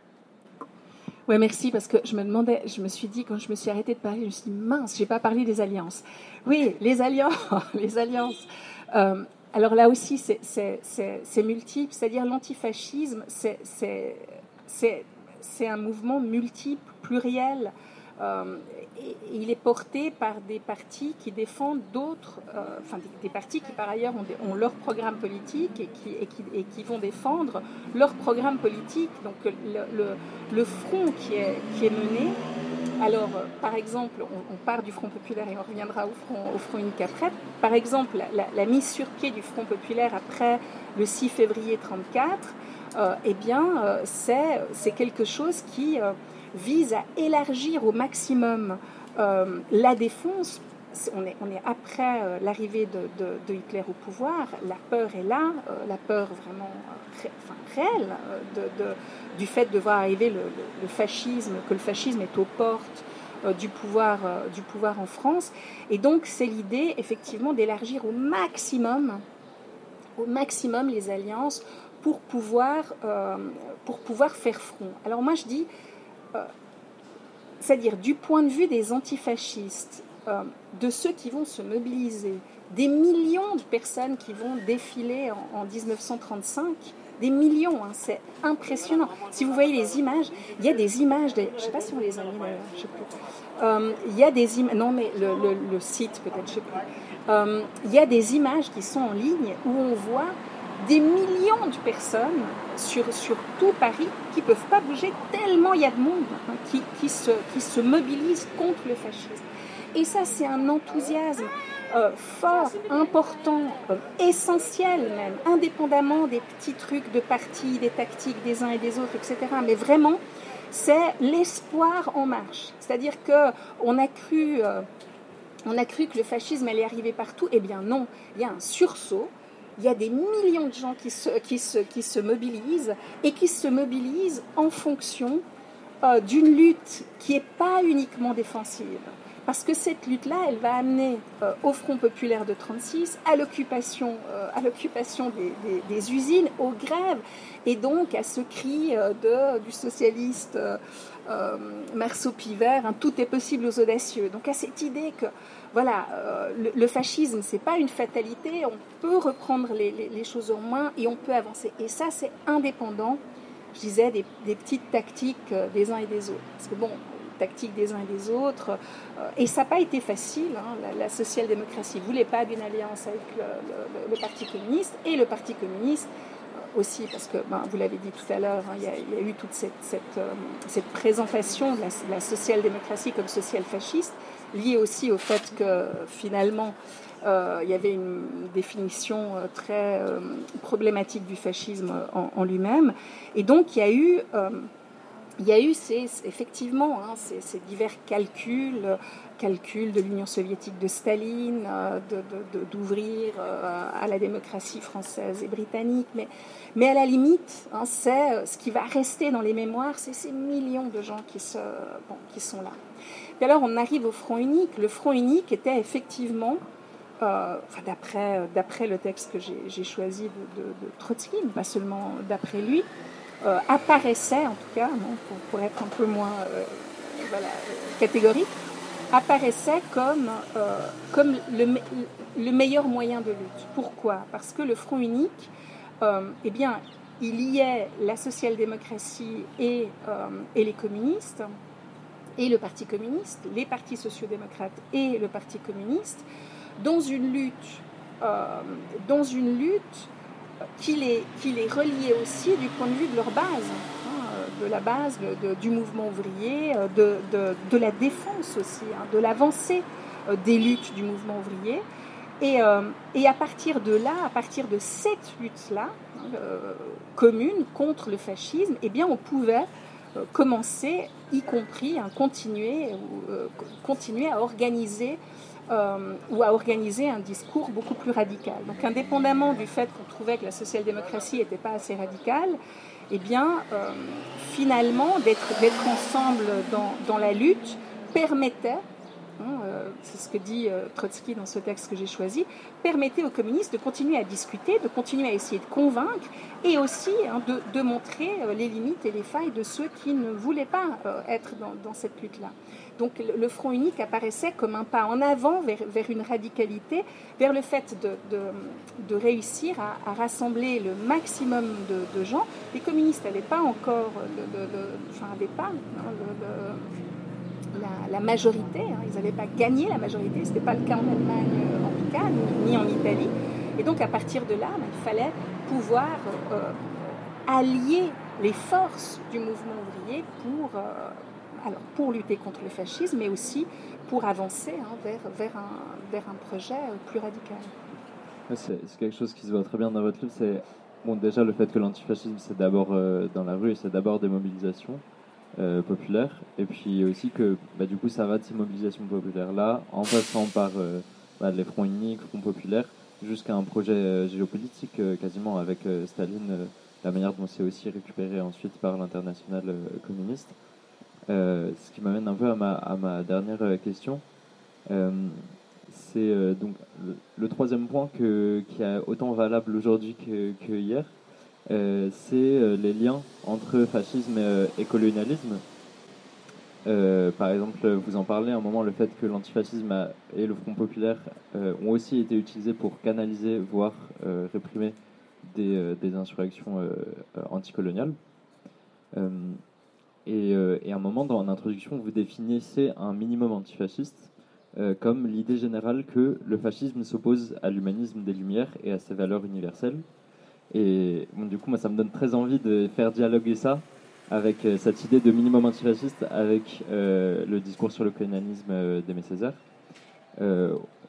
Oui, merci, parce que je me demandais, je me suis dit, quand je me suis arrêtée de parler, je me suis dit, mince, j'ai pas parlé des alliances. Oui, les alliances, les alliances. Euh, alors là aussi, c'est, c'est, c'est, c'est multiple, c'est-à-dire l'antifascisme, c'est, c'est, c'est, c'est un mouvement multiple, pluriel. Euh, et, et il est porté par des partis qui défendent d'autres, euh, enfin des, des partis qui par ailleurs ont, des, ont leur programme politique et qui, et, qui, et qui vont défendre leur programme politique. Donc le, le, le front qui est, qui est mené, alors euh, par exemple, on, on part du Front populaire et on reviendra au Front, au front unique après. Par exemple, la, la, la mise sur pied du Front populaire après le six février trente-quatre, euh, eh bien euh, c'est, c'est quelque chose qui... Euh, vise à élargir au maximum euh, la défense. On est, on est après euh, l'arrivée de, de, de Hitler au pouvoir, la peur est là, euh, la peur vraiment euh, ré, enfin, réelle euh, de, de, du fait de voir arriver le, le, le fascisme, que le fascisme est aux portes euh, du, pouvoir, euh, du pouvoir en France. Et donc c'est l'idée effectivement d'élargir au maximum, au maximum les alliances pour pouvoir, euh, pour pouvoir faire front. Alors moi je dis, Euh, c'est-à-dire du point de vue des antifascistes, euh, de ceux qui vont se mobiliser, des millions de personnes qui vont défiler en, en dix-neuf cent trente-cinq, des millions, hein, c'est impressionnant. Si vous voyez les images, il y a des images, des, je ne sais pas si on les a mis d'ailleurs, je sais plus. Euh, il y a des images, non mais le, le, le site peut-être, je sais plus. Euh, il y a des images qui sont en ligne où on voit des millions de personnes sur, sur tout Paris qui ne peuvent pas bouger tellement il y a de monde hein, qui, qui, se, qui se mobilisent contre le fascisme. Et ça, c'est un enthousiasme. euh, fort, important, euh, essentiel même, indépendamment des petits trucs de parti, des tactiques des uns et des autres, et cetera. Mais vraiment, c'est l'espoir en marche. C'est-à-dire qu'on a cru, euh, on a cru que le fascisme allait arriver partout. Eh bien non, il y a un sursaut. Il y a des millions de gens qui se, qui se, qui se mobilisent et qui se mobilisent en fonction euh, d'une lutte qui n'est pas uniquement défensive. Parce que cette lutte-là, elle va amener euh, au Front populaire de trente-six, à l'occupation, euh, à l'occupation des, des, des usines, aux grèves, et donc à ce cri euh, de, du socialiste euh, euh, Marceau-Pivert, hein, tout est possible aux audacieux. Donc à cette idée que voilà, euh, le, le fascisme, c'est pas une fatalité, on peut reprendre les, les, les choses en main et on peut avancer. Et ça, c'est indépendant, je disais, des, des petites tactiques euh, des uns et des autres. Parce que bon, tactiques des uns et des autres, euh, et ça n'a pas été facile. Hein, la, la social-démocratie ne voulait pas d'une alliance avec le, le, le Parti communiste, et le Parti communiste euh, aussi, parce que, ben, vous l'avez dit tout à l'heure, il hein, y, y a eu toute cette, cette, euh, cette présentation de la, la social-démocratie comme social-fasciste, lié aussi au fait que finalement euh, il y avait une définition euh, très euh, problématique du fascisme en, en lui-même, et donc il y a eu euh, il y a eu ces, effectivement hein, ces, ces divers calculs calculs de l'Union soviétique de Staline, euh, de, de, de, d'ouvrir euh, à la démocratie française et britannique, mais, mais à la limite hein, c'est ce qui va rester dans les mémoires, c'est ces millions de gens qui, se, bon, qui sont là. Et alors on arrive au Front unique. Le Front unique était effectivement, euh, enfin d'après, d'après le texte que j'ai, j'ai choisi de, de, de Trotsky, pas seulement d'après lui, euh, apparaissait en tout cas, non, pour, pour être un peu moins euh, voilà, catégorique, apparaissait comme, euh, comme le, le meilleur moyen de lutte. Pourquoi ? Parce que le Front unique, euh, eh bien, il y ait la social-démocratie et, euh, et les communistes, et le Parti communiste, les partis sociaux-démocrates et le Parti communiste, dans une lutte, euh, dans une lutte qui les, qui les reliait aussi du point de vue de leur base, hein, de la base de, de, du mouvement ouvrier, de, de, de la défense aussi, hein, de l'avancée des luttes du mouvement ouvrier. Et, euh, et à partir de là, à partir de cette lutte-là, hein, euh, commune contre le fascisme, eh bien on pouvait commencer, y compris hein, continuer, ou, euh, continuer à organiser euh, ou à organiser un discours beaucoup plus radical. Donc indépendamment du fait qu'on trouvait que la social-démocratie n'était pas assez radicale, eh bien euh, finalement d'être, d'être ensemble dans, dans la lutte permettait, hein, euh, c'est ce que dit euh, Trotsky dans ce texte que j'ai choisi, permettait aux communistes de continuer à discuter, de continuer à essayer de convaincre, et aussi hein, de, de montrer euh, les limites et les failles de ceux qui ne voulaient pas euh, être dans, dans cette lutte-là. Donc le, le Front unique apparaissait comme un pas en avant vers, vers une radicalité, vers le fait de, de, de réussir à, à rassembler le maximum de, de gens. Les communistes n'avaient pas encore, de, de, de, enfin n'avaient pas hein, le, de, La, la majorité, hein, ils n'avaient pas gagné la majorité, ce n'était pas le cas en Allemagne euh, en tout cas, ni, ni en Italie. Et donc à partir de là, ben, il fallait pouvoir euh, allier les forces du mouvement ouvrier pour, euh, alors, pour lutter contre le fascisme, mais aussi pour avancer hein, vers, vers, un, vers un projet euh, plus radical. C'est, c'est quelque chose qui se voit très bien dans votre livre, c'est bon, déjà le fait que l'antifascisme c'est d'abord euh, dans la rue, c'est d'abord des mobilisations. Euh, populaire, et puis aussi que bah, du coup ça va de ces mobilisations populaires là en passant par euh, bah, les fronts uniques, fronts populaires, jusqu'à un projet euh, géopolitique euh, quasiment avec euh, Staline, euh, la manière dont c'est aussi récupéré ensuite par l'international euh, communiste. Euh, ce qui m'amène un peu à ma, à ma dernière euh, question. Euh, c'est euh, donc le, le troisième point que, qui est autant valable aujourd'hui que, que hier. Euh, c'est euh, les liens entre fascisme et, euh, et colonialisme. Euh, par exemple, vous en parlez à un moment, le fait que l'antifascisme a, et le Front populaire euh, ont aussi été utilisés pour canaliser, voire euh, réprimer des, euh, des insurrections euh, euh, anticoloniales. Euh, et, euh, et à un moment, dans l'introduction, vous définissez un minimum antifasciste euh, comme l'idée générale que le fascisme s'oppose à l'humanisme des Lumières et à ses valeurs universelles. Et bon, du coup, moi, ça me donne très envie de faire dialoguer ça avec euh, cette idée de minimum antifasciste avec euh, le discours sur le colonialisme euh, d'Aimé Césaire. Euh,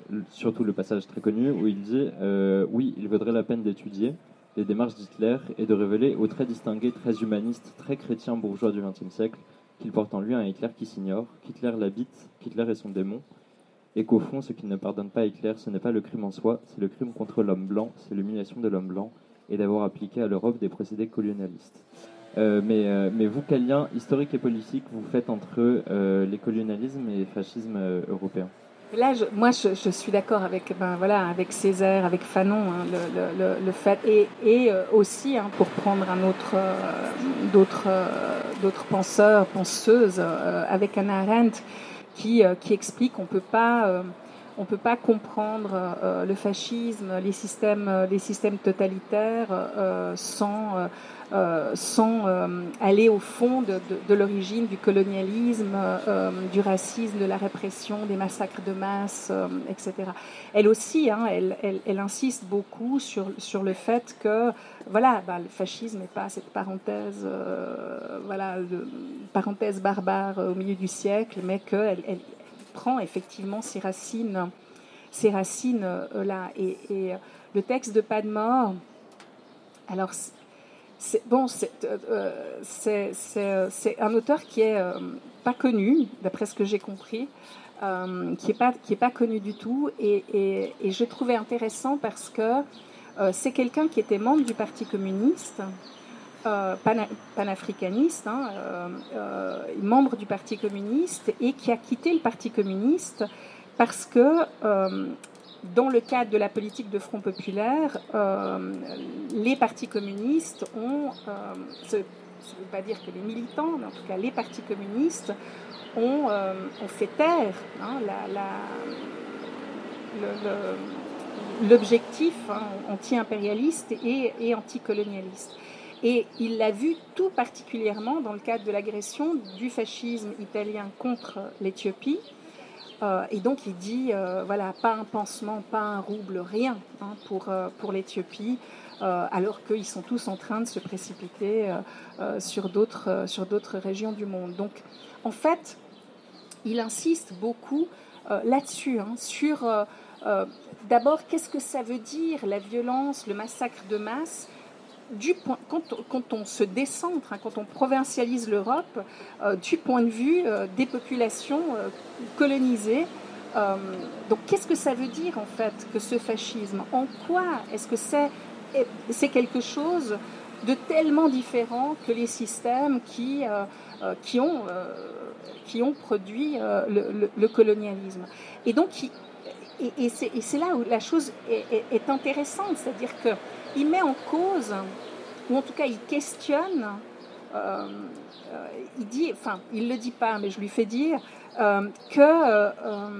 surtout le passage très connu où il dit euh, « Oui, il vaudrait la peine d'étudier les démarches d'Hitler et de révéler au très distingué, très humaniste, très chrétien bourgeois du vingtième siècle qu'il porte en lui un Hitler qui s'ignore, qu'Hitler l'habite, qu'Hitler est son démon, et qu'au fond, ce qu'il ne pardonne pas à Hitler, ce n'est pas le crime en soi, c'est le crime contre l'homme blanc, c'est l'humiliation de l'homme blanc, et d'avoir appliqué à l'Europe des procédés colonialistes. » Euh, mais, euh, mais vous, quel lien historique et politique vous faites entre euh, les colonialismes et le fascisme euh, européen ? Là, je, moi, je, je suis d'accord avec, ben, voilà, avec Césaire, avec Fanon, hein, le, le, le fait, et, et euh, aussi, hein, pour prendre un autre, euh, d'autres, euh, d'autres penseurs, penseuses, euh, avec Hannah Arendt, qui, euh, qui explique qu'on peut pas, euh, on peut pas comprendre euh, le fascisme, les systèmes, les systèmes totalitaires, euh, sans euh, Euh, sans euh, aller au fond de, de, de l'origine du colonialisme, euh, du racisme, de la répression, des massacres de masse, euh, et cetera. Elle aussi, hein, elle, elle, elle insiste beaucoup sur, sur le fait que voilà, bah, le fascisme n'est pas cette parenthèse, euh, voilà, de, parenthèse barbare au milieu du siècle, mais qu'elle elle prend effectivement ses racines, ses racines euh, là. Et, et le texte de Pas de mort, alors C'est, bon, c'est, euh, c'est, c'est, c'est un auteur qui est euh, pas connu, d'après ce que j'ai compris, euh, qui est pas qui est pas connu du tout, et, et, et je trouvais intéressant parce que euh, c'est quelqu'un qui était membre du Parti communiste, euh, pana, panafricaniste, hein, euh, euh, membre du Parti communiste, et qui a quitté le Parti communiste parce que euh, dans le cadre de la politique de Front populaire, euh, les partis communistes ont, euh, ça ne veut pas dire que les militants, mais en tout cas les partis communistes ont, euh, ont fait taire hein, la, la, le, le, l'objectif hein, anti-impérialiste et, et anticolonialiste. Et il l'a vu tout particulièrement dans le cadre de l'agression du fascisme italien contre l'Éthiopie. Euh, et donc il dit, euh, voilà, pas un pansement, pas un rouble, rien hein, pour, euh, pour l'Éthiopie, euh, alors qu'ils sont tous en train de se précipiter euh, euh, sur, d'autres, euh, sur d'autres régions du monde. Donc en fait, il insiste beaucoup euh, là-dessus, hein, sur euh, euh, d'abord qu'est-ce que ça veut dire la violence, le massacre de masse, du point, quand, quand on se décentre, hein, quand on provincialise l'Europe, euh, du point de vue euh, des populations euh, colonisées. Euh, donc, qu'est-ce que ça veut dire, en fait, que ce fascisme ? En quoi est-ce que c'est, c'est quelque chose de tellement différent que les systèmes qui, euh, euh, qui, ont, euh, qui ont produit euh, le, le, le colonialisme ? Et donc, il, et, et, c'est, et c'est là où la chose est, est, est intéressante, c'est-à-dire que il met en cause, ou en tout cas il questionne, euh, euh, il dit, enfin il ne le dit pas, mais je lui fais dire, euh, que euh,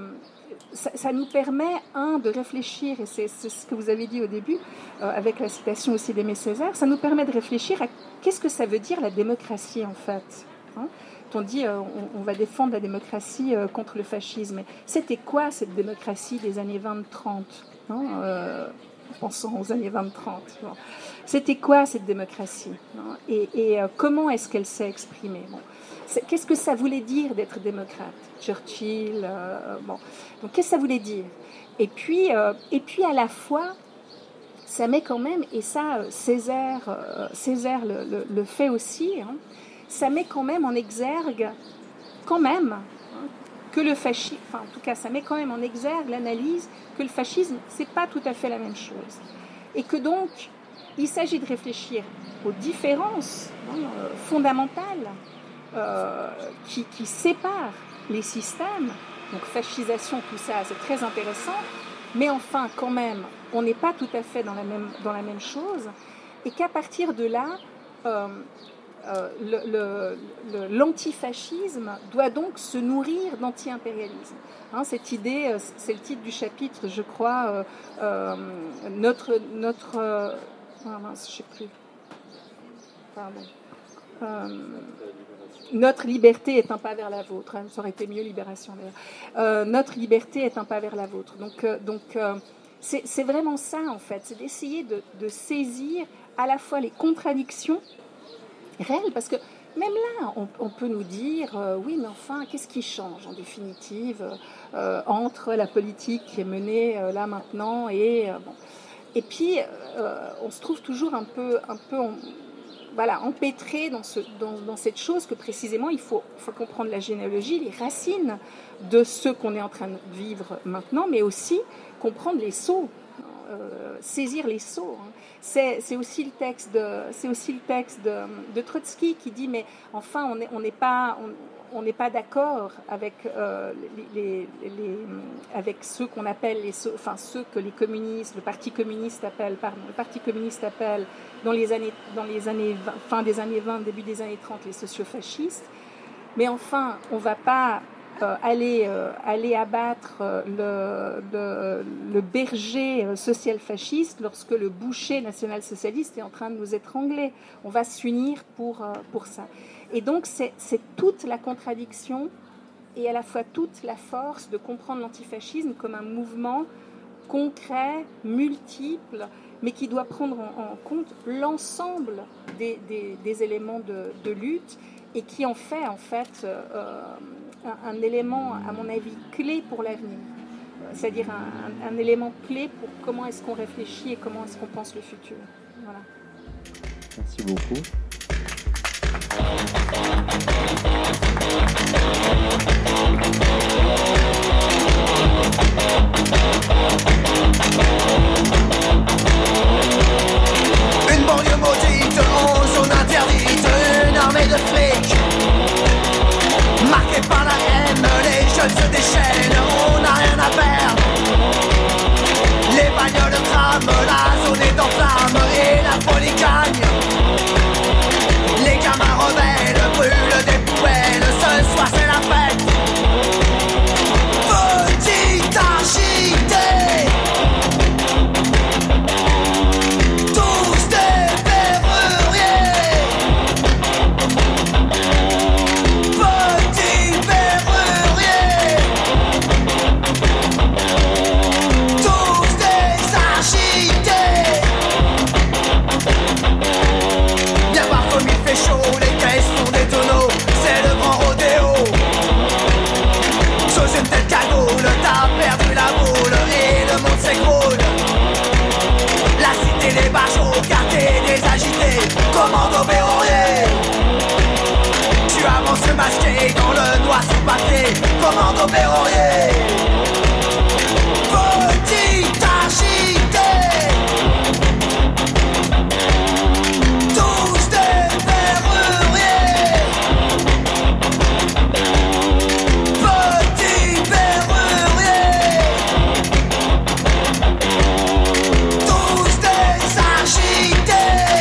ça, ça nous permet, un, de réfléchir, et c'est, c'est ce que vous avez dit au début, euh, avec la citation aussi d'Aimé Césaire, ça nous permet de réfléchir à qu'est-ce que ça veut dire la démocratie en fait. Hein ? On dit euh, on, on va défendre la démocratie euh, contre le fascisme. Mais c'était quoi cette démocratie des années vingt trente hein, euh, pensons aux années vingt trente. Bon. C'était quoi cette démocratie hein, et, et euh, comment est-ce qu'elle s'est exprimée bon. C'est, qu'est-ce que ça voulait dire d'être démocrate ? Churchill, euh, bon. Donc qu'est-ce que ça voulait dire ? Et puis, euh, et puis à la fois, ça met quand même, et ça Césaire, euh, Césaire le, le, le fait aussi, hein, ça met quand même en exergue, quand même, hein, que le fascisme, enfin en tout cas ça met quand même en exergue l'analyse que le fascisme, c'est pas tout à fait la même chose. Et que donc, il s'agit de réfléchir aux différences hein, fondamentales euh, qui, qui séparent les systèmes. Donc fascisation, tout ça, c'est très intéressant. Mais enfin, quand même, on n'est pas tout à fait dans la même, dans la même chose. Et qu'à partir de là, euh, euh, le, le, le, l'antifascisme doit donc se nourrir d'anti-impérialisme. Hein, cette idée, c'est le titre du chapitre, je crois, euh, euh, notre... notre euh, ah mince, je ne sais plus. Pardon. Euh, notre liberté est un pas vers la vôtre. Hein, ça aurait été mieux libération d'ailleurs. Euh, notre liberté est un pas vers la vôtre. Donc, euh, donc euh, c'est, c'est vraiment ça en fait, c'est d'essayer de, de saisir à la fois les contradictions réelles, parce que même là, on, on peut nous dire, euh, oui, mais enfin, qu'est-ce qui change en définitive euh, entre la politique qui est menée euh, là maintenant et... Euh, bon. Et puis, euh, on se trouve toujours un peu, un peu en, voilà, empêtré dans, ce, dans, dans cette chose que précisément, il faut, faut comprendre la généalogie, les racines de ce qu'on est en train de vivre maintenant, mais aussi comprendre les sauts, euh, saisir les sauts. Hein. C'est, c'est aussi le texte de, c'est aussi le texte de, de Trotsky qui dit, mais enfin, on n'est on n'est pas... On, on n'est pas d'accord avec, euh, les, les, les, avec ceux qu'on appelle, les, enfin ceux que les communistes, le Parti communiste appelle, pardon, le Parti communiste appelle dans les années, dans les années vingt, fin des années vingt, début des années trente, les sociofascistes. Mais enfin, on ne va pas euh, aller, euh, aller abattre euh, le, le, le berger social-fasciste lorsque le boucher national-socialiste est en train de nous étrangler. On va s'unir pour, euh, pour ça. Et donc, c'est, c'est toute la contradiction et à la fois toute la force de comprendre l'antifascisme comme un mouvement concret, multiple, mais qui doit prendre en, en compte l'ensemble des, des, des éléments de, de lutte et qui en fait, en fait euh, un, un élément, à mon avis, clé pour l'avenir. C'est-à-dire un, un, un élément clé pour comment est-ce qu'on réfléchit et comment est-ce qu'on pense le futur. Voilà. Merci beaucoup. Une banlieue maudite, en zone interdite, une armée de flics marquée par la haine, les jeunes se déchaînent, on n'a rien à perdre. Les bagnoles crament, la zone est en flammes et la folie gagne. Les gamins rebelles brûlent des poubelles, ce soir c'est la fête. Petite architecte, tous des verruriers. Petits verruriers, tous des architectes. Viens voir comme il fait chaud, les caisses sont des tonneaux, c'est le grand rodéo. Sous une tête cagoule, t'as perdu la boule et le monde s'écroule. La cité, les barjots, quartier des agités, commando verrouillé. Tu avances masqué dans le noir sous papier, commando verrouillé. Petite architecte, tous des verruriers. Petits verruriers, tous des architectes,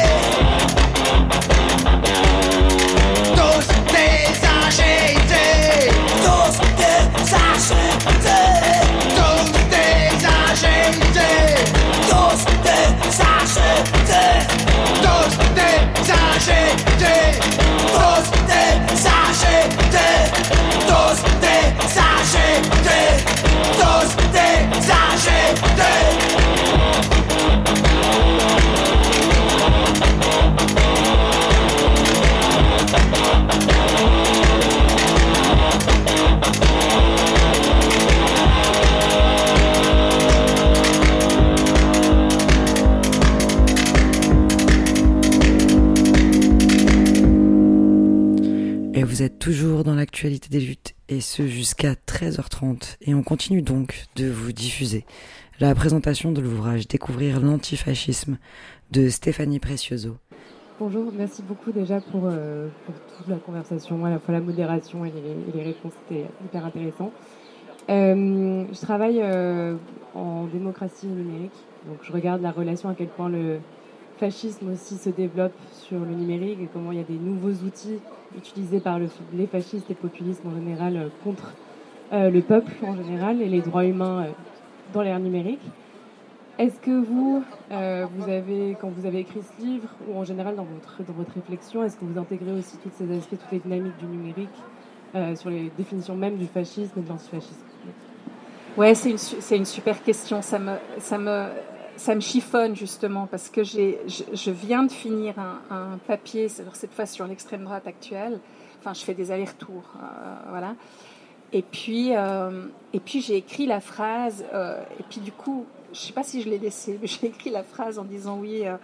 tous des architectes, tous des architectes, tous des architectes, tous des architectes, tous des architectes, tous des architectes, tous des architectes, tous des architectes. Et vous êtes toujours dans l'actualité des luttes, et ce jusqu'à treize heures trente. Et on continue donc de vous diffuser la présentation de l'ouvrage Découvrir l'antifascisme de Stéphanie Precioso. Bonjour, merci beaucoup déjà pour, euh, pour toute la conversation, à la fois la modération et les, et les réponses, c'était hyper intéressant. Euh, je travaille euh, en démocratie numérique, donc je regarde la relation, à quel point le fascisme aussi se développe sur le numérique et comment il y a des nouveaux outils utilisés par le, les fascistes et populistes en général euh, contre euh, le peuple en général et les droits humains euh, dans l'ère numérique. Est-ce que vous, euh, vous avez, quand vous avez écrit ce livre, ou en général dans votre, dans votre réflexion, est-ce que vous intégrez aussi tous ces aspects, toutes les dynamiques du numérique euh, sur les définitions même du fascisme et de l'antifascisme? Ouais, c'est une, c'est une super question. Ça me, ça me, ça me chiffonne justement parce que j'ai, je, je viens de finir un, un papier, cette fois sur l'extrême droite actuelle. Enfin, je fais des allers-retours, euh, voilà. Et puis, euh, et puis j'ai écrit la phrase. Euh, et puis du coup, je sais pas si je l'ai laissé, mais j'ai écrit la phrase en disant oui. Euh,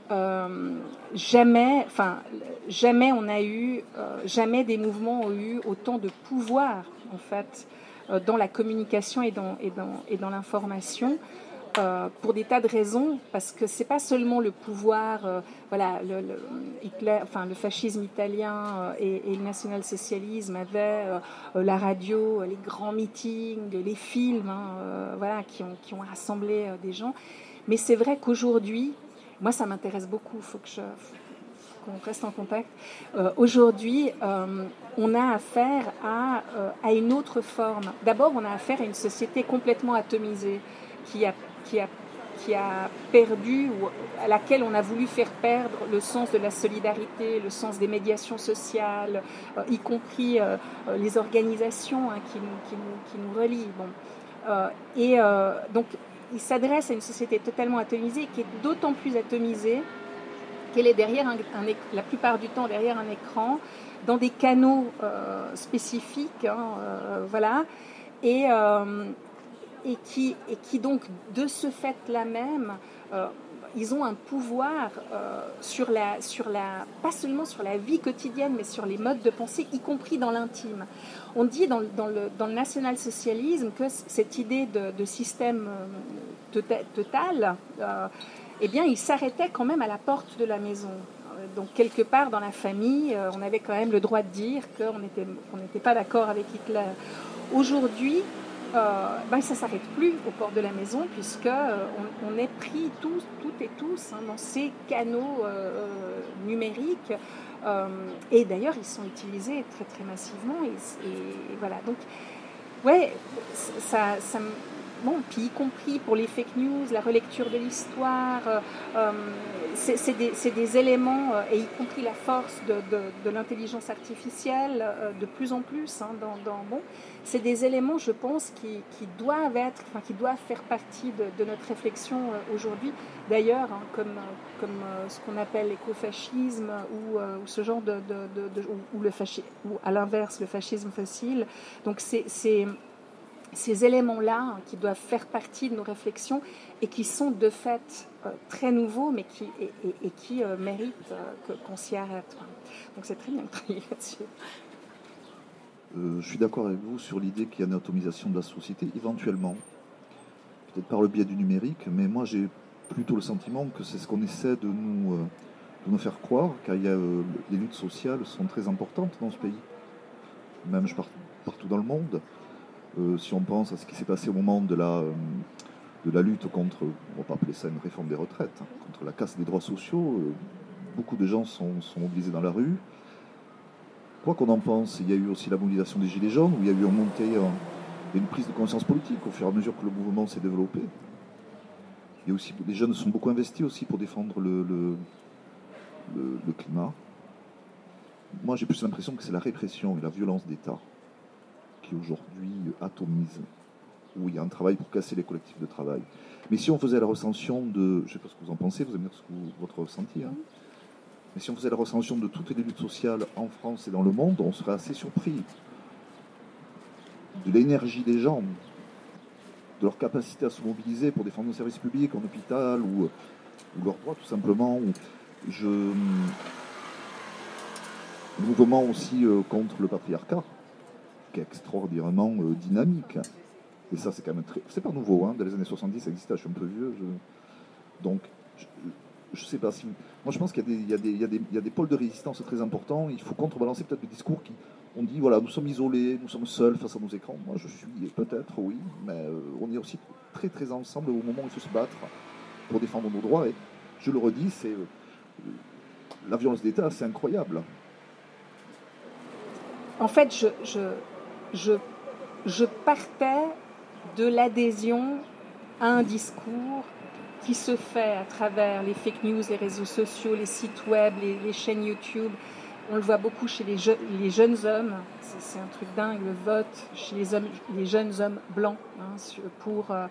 euh, jamais, enfin, jamais on a eu, euh, jamais des mouvements ont eu autant de pouvoir en fait euh, dans la communication et dans et dans et dans l'information. Euh, pour des tas de raisons, parce que c'est pas seulement le pouvoir, euh, voilà, le, le, Hitler, enfin le fascisme italien euh, et, et le national-socialisme avaient euh, la radio, les grands meetings, les films, hein, euh, voilà, qui ont qui ont rassemblé euh, des gens. Mais c'est vrai qu'aujourd'hui, moi ça m'intéresse beaucoup, faut que je faut qu'on reste en contact. Euh, aujourd'hui, euh, on a affaire à euh, à une autre forme. D'abord, on a affaire à une société complètement atomisée qui a Qui a, qui a perdu, ou à laquelle on a voulu faire perdre le sens de la solidarité, le sens des médiations sociales, euh, y compris euh, les organisations hein, qui, nous, qui, nous, qui nous relient. Bon. Euh, et euh, donc, il s'adresse à une société totalement atomisée, qui est d'autant plus atomisée qu'elle est derrière un, un, la plupart du temps derrière un écran, dans des canaux euh, spécifiques, hein, euh, voilà, et euh, Et qui, et qui donc, de ce fait-là même, euh, ils ont un pouvoir euh, sur la, sur la, pas seulement sur la vie quotidienne, mais sur les modes de pensée, y compris dans l'intime. On dit dans, dans, le, dans le national-socialisme que cette idée de, de système total, total euh, eh bien, il s'arrêtait quand même à la porte de la maison. Donc, quelque part dans la famille, euh, on avait quand même le droit de dire qu'on n'était qu'on n'était pas d'accord avec Hitler. Aujourd'hui, Euh, ben, ça ne s'arrête plus aux portes de la maison puisque euh, on, on est pris tous, toutes et tous hein, dans ces canaux euh, numériques euh, et d'ailleurs ils sont utilisés très très massivement et, et voilà donc ouais ça, ça bon puis y compris pour les fake news, la relecture de l'histoire euh, euh, c'est, c'est, des, c'est des éléments euh, et y compris la force de, de, de l'intelligence artificielle euh, de plus en plus hein, dans, dans bon c'est des éléments, je pense, qui, qui doivent être, enfin, qui doivent faire partie de, de notre réflexion euh, aujourd'hui. D'ailleurs, hein, comme, comme euh, ce qu'on appelle l'écofascisme ou, euh, ou ce genre de, de, de, de ou, ou le fascisme, ou à l'inverse le fascisme facile. Donc, c'est, c'est ces éléments-là hein, qui doivent faire partie de nos réflexions et qui sont de fait euh, très nouveaux, mais qui et, et, et qui euh, méritent euh, que, qu'on s'y arrête. Donc, c'est très bien de travailler là-dessus. Euh, je suis d'accord avec vous sur l'idée qu'il y a une atomisation de la société, éventuellement, peut-être par le biais du numérique, mais moi j'ai plutôt le sentiment que c'est ce qu'on essaie de nous, euh, de nous faire croire, car il y a, euh, les luttes sociales sont très importantes dans ce pays, même je part, partout dans le monde. Euh, si on pense à ce qui s'est passé au moment de la, euh, de la lutte contre, on va pas appeler ça une réforme des retraites, hein, contre la casse des droits sociaux, euh, beaucoup de gens sont, sont mobilisés dans la rue. Quoi qu'on en pense, il y a eu aussi la mobilisation des Gilets jaunes, où il y a eu un montée, euh, une prise de conscience politique au fur et à mesure que le mouvement s'est développé. Et aussi, les jeunes sont beaucoup investis aussi pour défendre le, le, le, le climat. Moi, j'ai plus l'impression que c'est la répression et la violence d'État qui aujourd'hui atomise, où il y a un travail pour casser les collectifs de travail. Mais si on faisait la recension de, je ne sais pas ce que vous en pensez, vous allez me dire ce que vous, votre ressenti, hein. Mais si on faisait la recension de toutes les luttes sociales en France et dans le monde, on serait assez surpris de l'énergie des gens, de leur capacité à se mobiliser pour défendre nos services publics, en hôpital, ou, ou leurs droits tout simplement. Ou je... Le mouvement aussi euh, contre le patriarcat, qui est extraordinairement euh, dynamique. Et ça, c'est quand même très... C'est pas nouveau, hein. Dans les années soixante-dix, ça existait, je suis un peu vieux. Je... Donc... Je... Je sais pas si... Moi, je pense qu'il y a, des, il y, a des, il, y a des, il y a des pôles de résistance très importants. Il faut contrebalancer peut-être le discours qui... On dit, voilà, nous sommes isolés, nous sommes seuls face à nos écrans. Moi, je suis peut-être, oui, mais euh, on est aussi très, très ensemble au moment où il faut se battre pour défendre nos droits. Et je le redis, c'est... Euh, la violence d'État, c'est incroyable. En fait, je, je, je, je partais de l'adhésion à un discours qui se fait à travers les fake news, les réseaux sociaux, les sites web, les, les chaînes YouTube. On le voit beaucoup chez les, je, les jeunes hommes. C'est, c'est un truc dingue, le vote chez les, hommes, les jeunes hommes blancs hein, pour, euh,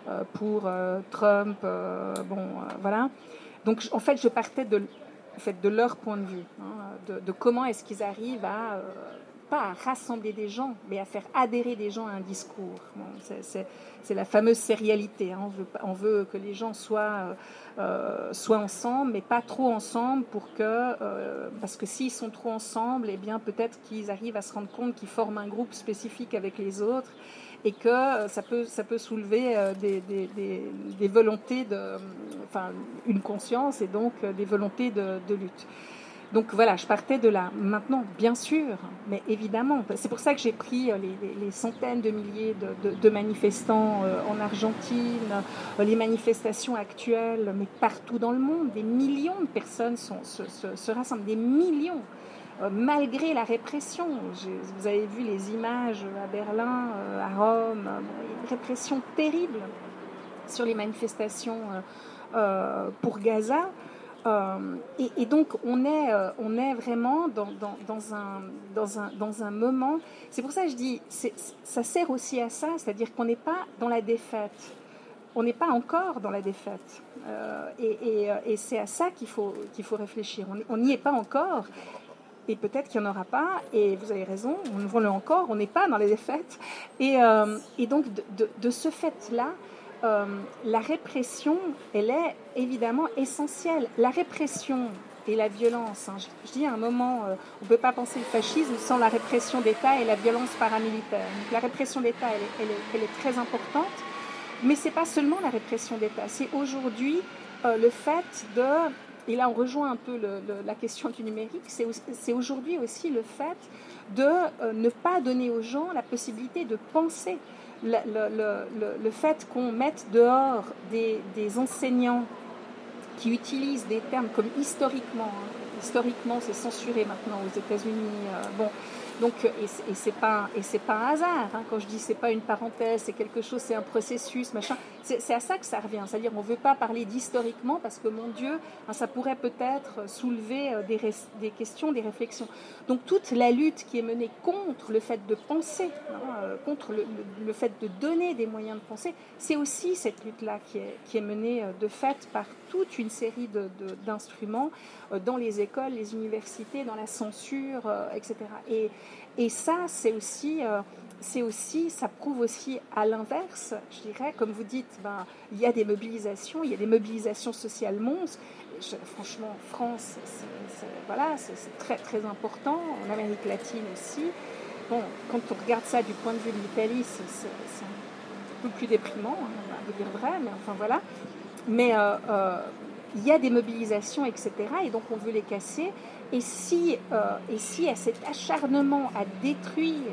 euh, pour euh, Trump, euh, bon, euh, voilà. Donc, en fait, je partais de, en fait, de leur point de vue, hein, de, de comment est-ce qu'ils arrivent à... Euh, pas à rassembler des gens, mais à faire adhérer des gens à un discours. Bon, c'est, c'est, c'est la fameuse sérialité. Hein. On veut, on veut que les gens soient, euh, soient ensemble, mais pas trop ensemble, pour que, euh, parce que s'ils sont trop ensemble, eh bien, peut-être qu'ils arrivent à se rendre compte qu'ils forment un groupe spécifique avec les autres, et que euh, ça peut, ça peut soulever euh, des, des, des, des volontés, de, enfin, une conscience, et donc euh, des volontés de, de lutte. Donc voilà, je partais de là. Maintenant, bien sûr, mais évidemment, c'est pour ça que j'ai pris les, les, les centaines de milliers de, de, de manifestants euh, en Argentine, euh, les manifestations actuelles, mais partout dans le monde, des millions de personnes sont, se, se, se rassemblent, des millions, euh, malgré la répression. J'ai, vous avez vu les images à Berlin, euh, à Rome, euh, une répression terrible sur les manifestations euh, euh, pour Gaza. Euh, et, et donc on est, euh, on est vraiment dans, dans, dans, un, dans, un, dans un moment. C'est pour ça que je dis, c'est, ça sert aussi à ça, c'est-à-dire qu'on n'est pas dans la défaite. On n'est pas encore dans la défaite. Euh, et, et, et c'est à ça qu'il faut, qu'il faut réfléchir. On n'y est pas encore. Et peut-être qu'il n'y en aura pas. Et vous avez raison, on ne voit le encore, on n'est pas dans la défaite. Et, euh, et donc de, de, de ce fait-là, Euh, la répression, elle est évidemment essentielle. La répression et la violence, hein, je, je dis à un moment, euh, on ne peut pas penser le fascisme sans la répression d'État et la violence paramilitaire. Donc la répression d'État, elle, elle, est, elle est très importante, mais ce n'est pas seulement la répression d'État, c'est aujourd'hui euh, le fait de, et là on rejoint un peu le, le, la question du numérique, c'est, c'est aujourd'hui aussi le fait de euh, ne pas donner aux gens la possibilité de penser. Le, le, le, le fait qu'on mette dehors des, des enseignants qui utilisent des termes comme historiquement, hein, historiquement c'est censuré maintenant aux États-Unis, euh, bon, donc, et, et c'est pas, et c'est pas un hasard, hein, quand je dis c'est pas une parenthèse, c'est quelque chose, c'est un processus, machin, c'est, c'est à ça que ça revient, c'est-à-dire on veut pas parler d'historiquement parce que mon Dieu, hein, ça pourrait peut-être soulever des, des questions, des réflexions. Donc toute la lutte qui est menée contre le fait de penser, hein, contre le, le, le fait de donner des moyens de penser, c'est aussi cette lutte-là qui est, qui est menée de fait par toute une série de, de, d'instruments dans les écoles, les universités, dans la censure, et cetera. Et, et ça, c'est aussi, euh, c'est aussi, ça prouve aussi à l'inverse, je dirais, comme vous dites, ben, il y a des mobilisations, il y a des mobilisations sociales monstres. Je, franchement, en France, c'est, c'est, voilà, c'est, c'est très très important, en Amérique latine aussi. Bon, quand on regarde ça du point de vue de l'Italie, c'est, c'est, c'est un peu plus déprimant, hein, on va dire vrai, mais enfin voilà. Mais euh, euh, il y a des mobilisations, et cetera. Et donc on veut les casser. Et si, euh, et si il y a cet acharnement à détruire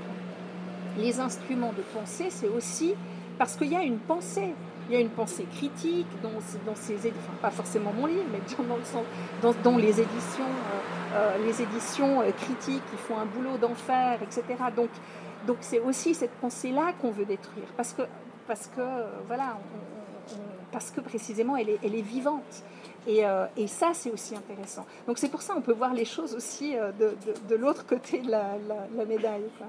les instruments de pensée, c'est aussi parce qu'il y a une pensée. Il y a une pensée critique dans, dans ces, enfin pas forcément mon livre, mais dans, le sens, dans, dans les éditions, euh, euh, les éditions euh, critiques qui font un boulot d'enfer, et cetera. Donc, donc c'est aussi cette pensée-là qu'on veut détruire, parce que, parce que euh, voilà, on, on, parce que précisément elle est, elle est vivante. Et, euh, et ça, c'est aussi intéressant. Donc c'est pour ça qu'on peut voir les choses aussi euh, de, de, de l'autre côté de la, la, la médaille, quoi.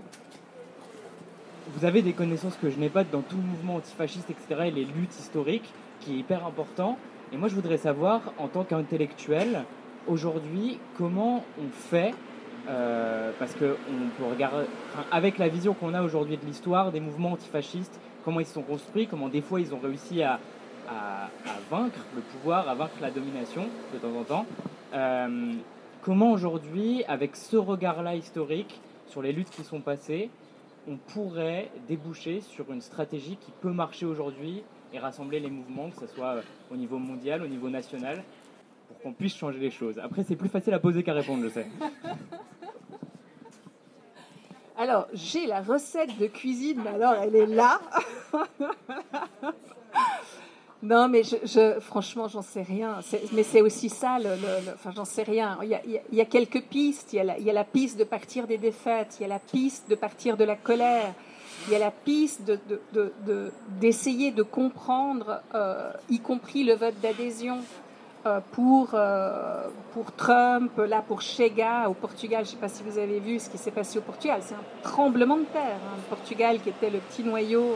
Vous avez des connaissances que je n'ai pas dans tout le mouvement antifasciste, et cetera, et les luttes historiques, qui est hyper important. Et moi, je voudrais savoir, en tant qu'intellectuel, aujourd'hui, comment on fait, euh, parce qu'on peut regarder, enfin, avec la vision qu'on a aujourd'hui de l'histoire, des mouvements antifascistes, comment ils se sont construits, comment des fois ils ont réussi à, à, à vaincre le pouvoir, à vaincre la domination, de temps en temps. Euh, comment aujourd'hui, avec ce regard-là historique, sur les luttes qui sont passées, on pourrait déboucher sur une stratégie qui peut marcher aujourd'hui et rassembler les mouvements, que ce soit au niveau mondial, au niveau national, pour qu'on puisse changer les choses. Après, c'est plus facile à poser qu'à répondre, je sais. Alors, j'ai la recette de cuisine, mais alors elle est là. Non, mais je, je, franchement, j'en sais rien. C'est, mais c'est aussi ça, le, le, le, enfin, j'en sais rien. Il y, a, il, y a, il y a quelques pistes. Il y a, la, il y a la piste de partir des défaites. Il y a la piste de partir de la colère. Il y a la piste de, de, de, de, d'essayer de comprendre, euh, y compris le vote d'adhésion euh, pour, euh, pour Trump, là, pour Chega au Portugal. Je ne sais pas si vous avez vu ce qui s'est passé au Portugal. C'est un tremblement de terre. Hein. Le Portugal, qui était le petit noyau... Euh,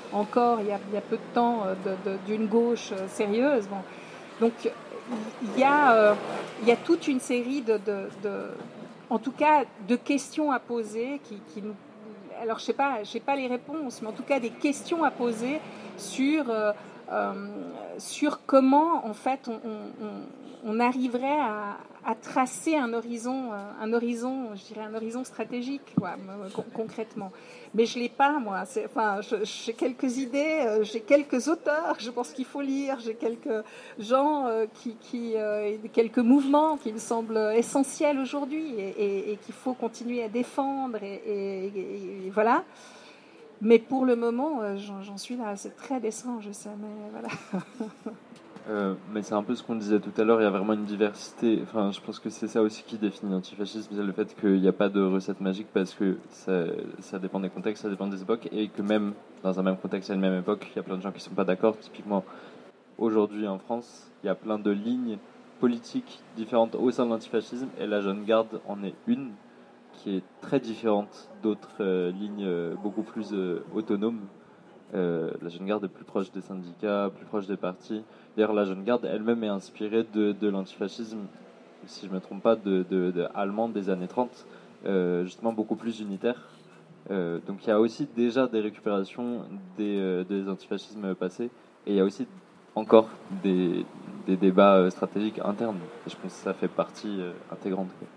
encore il y a, il y a peu de temps de, de, d'une gauche sérieuse. Bon. Donc il y, a, euh, il y a toute une série de, de, de, en tout cas, de questions à poser qui, qui nous... Alors je sais pas, je sais pas les réponses, mais en tout cas des questions à poser sur... Euh, Euh, sur comment en fait on, on, on arriverait à, à tracer un horizon, un horizon, je dirais un horizon stratégique, quoi, con- concrètement. Mais je l'ai pas moi. C'est, enfin, je, j'ai quelques idées, j'ai quelques auteurs, je pense qu'il faut lire, j'ai quelques gens euh, qui, qui euh, quelques mouvements qui me semblent essentiels aujourd'hui et, et, et qu'il faut continuer à défendre et, et, et, et voilà. Mais pour le moment, euh, j'en, j'en suis là. C'est très décevant, je sais, mais voilà. euh, mais c'est un peu ce qu'on disait tout à l'heure, il y a vraiment une diversité. Enfin, je pense que c'est ça aussi qui définit l'antifascisme, c'est le fait qu'il n'y a pas de recette magique parce que ça, ça dépend des contextes, ça dépend des époques, et que même dans un même contexte à une même époque, il y a plein de gens qui ne sont pas d'accord. Typiquement, aujourd'hui en France, il y a plein de lignes politiques différentes au sein de l'antifascisme, et la Jeune Garde en est une, qui est très différente d'autres euh, lignes euh, beaucoup plus euh, autonomes. Euh, la Jeune Garde est plus proche des syndicats, plus proche des partis. D'ailleurs, la Jeune Garde elle-même est inspirée de, de l'antifascisme, si je ne me trompe pas, de, de, de allemand des années trente, euh, justement beaucoup plus unitaire. Euh, donc il y a aussi déjà des récupérations des, euh, des antifascismes passés, et il y a aussi encore des, des débats euh, stratégiques internes. Et je pense que ça fait partie euh, intégrante, quoi.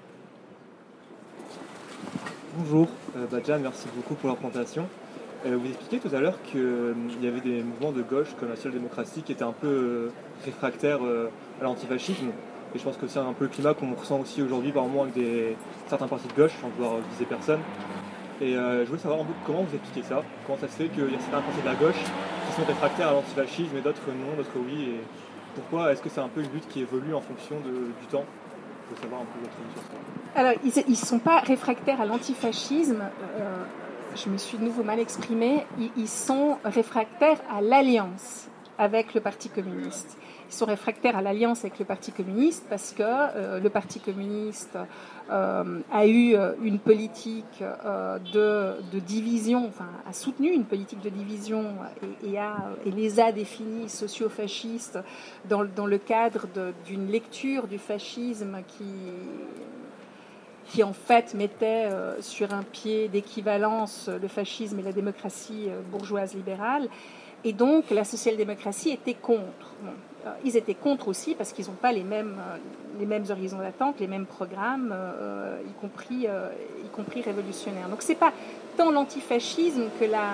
Bonjour, euh, Badjan, merci beaucoup pour la présentation. Euh, vous expliquiez tout à l'heure qu'il euh, y avait des mouvements de gauche comme la social-démocratie qui étaient un peu euh, réfractaires euh, à l'antifascisme. Et je pense que c'est un peu le climat qu'on ressent aussi aujourd'hui par moment avec des, certains partis de gauche, sans vouloir viser personne. Et euh, je voulais savoir un peu comment vous expliquez ça, comment ça se fait qu'il y a certains partis de la gauche qui sont réfractaires à l'antifascisme et d'autres non, d'autres oui. Et pourquoi est-ce que c'est un peu une lutte qui évolue en fonction de, du temps? Je veux savoir un peu votre avis sur ça. Alors, ils ne sont pas réfractaires à l'antifascisme, euh, je me suis de nouveau mal exprimée, ils, ils sont réfractaires à l'alliance avec le Parti communiste. Ils sont réfractaires à l'alliance avec le Parti communiste parce que euh, le Parti communiste euh, a eu une politique euh, de, de division, enfin a soutenu une politique de division et, et, a, et les a définis socio-fascistes dans, dans le cadre de, d'une lecture du fascisme qui... qui en fait mettait euh, sur un pied d'équivalence le fascisme et la démocratie euh, bourgeoise libérale. Et donc la social-démocratie était contre. Bon, euh, ils étaient contre aussi parce qu'ils n'ont pas les mêmes, euh, les mêmes horizons d'attente, les mêmes programmes, euh, y compris, euh, y compris révolutionnaires. Donc c'est pas tant l'antifascisme que, la,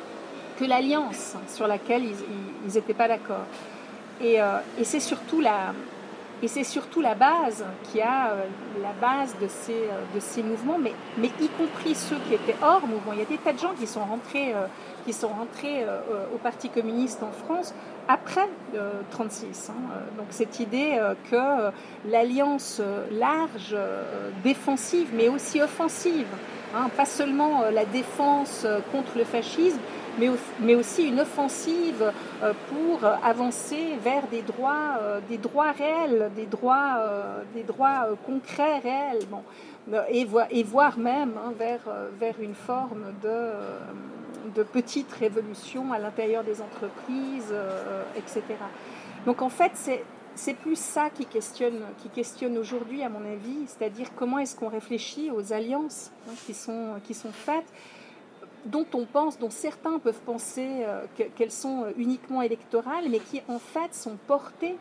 que l'alliance sur laquelle ils n'étaient pas d'accord. Et, euh, et c'est surtout la... Et c'est surtout la base qui a euh, la base de ces, euh, de ces mouvements, mais, mais y compris ceux qui étaient hors mouvement. Il y a des tas de gens qui sont rentrés, euh, qui sont rentrés euh, au Parti communiste en France après euh, trente-six. Hein. Donc cette idée euh, que euh, l'alliance euh, large, euh, défensive, mais aussi offensive, hein, pas seulement euh, la défense euh, contre le fascisme, mais, mais aussi une offensive euh, pour avancer vers des droits, euh, des droits réels, des droits, euh, des droits euh, concrets, réels, bon, et, vo- et voire même hein, vers, euh, vers une forme de, euh, de petite révolution à l'intérieur des entreprises, euh, et cetera. Donc en fait, c'est, c'est plus ça qui questionne, qui questionne aujourd'hui, à mon avis, c'est-à-dire comment est-ce qu'on réfléchit aux alliances hein, qui sont, qui sont faites, dont on pense, dont certains peuvent penser euh, que, qu'elles sont uniquement électorales, mais qui en fait sont portées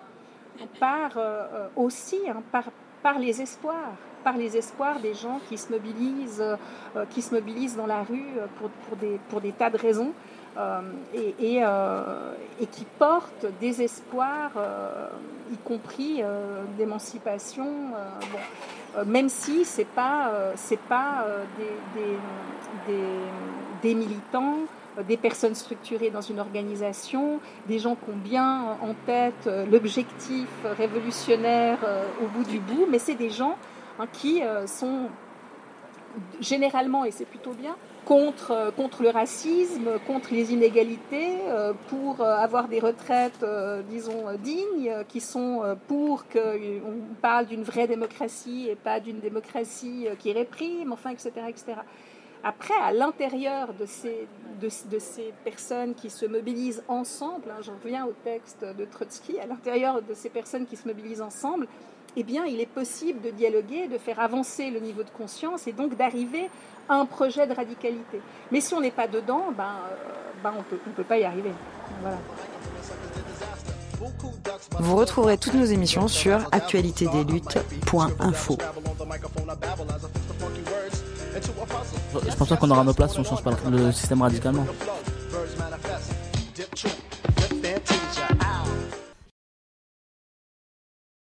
par euh, aussi hein, par, par les espoirs, par les espoirs des gens qui se mobilisent, euh, qui se mobilisent dans la rue pour, pour, des, pour des tas de raisons euh, et, et, euh, et qui portent des espoirs, euh, y compris euh, d'émancipation. Euh, bon. Euh, même si c'est pas euh, c'est pas euh, des, des, des, des militants, euh, des personnes structurées dans une organisation, des gens qui ont bien en tête euh, l'objectif révolutionnaire euh, au bout du bout, mais c'est des gens hein, qui euh, sont généralement, et c'est plutôt bien, contre, euh, contre le racisme, contre les inégalités, euh, pour euh, avoir des retraites, euh, disons, euh, dignes, euh, qui sont euh, pour qu'on parle d'une vraie démocratie et pas d'une démocratie euh, qui réprime, enfin, et cetera, et cetera. Après, à l'intérieur de ces, de, de ces personnes qui se mobilisent ensemble, hein, je reviens au texte de Trotsky, à l'intérieur de ces personnes qui se mobilisent ensemble, eh bien, il est possible de dialoguer, de faire avancer le niveau de conscience et donc d'arriver à un projet de radicalité. Mais si on n'est pas dedans, ben, euh, ben on peut, on peut pas y arriver. Voilà. Vous retrouverez toutes nos émissions sur actualité des luttes point info. Je pense pas qu'on aura nos places si on change pas le système radicalement.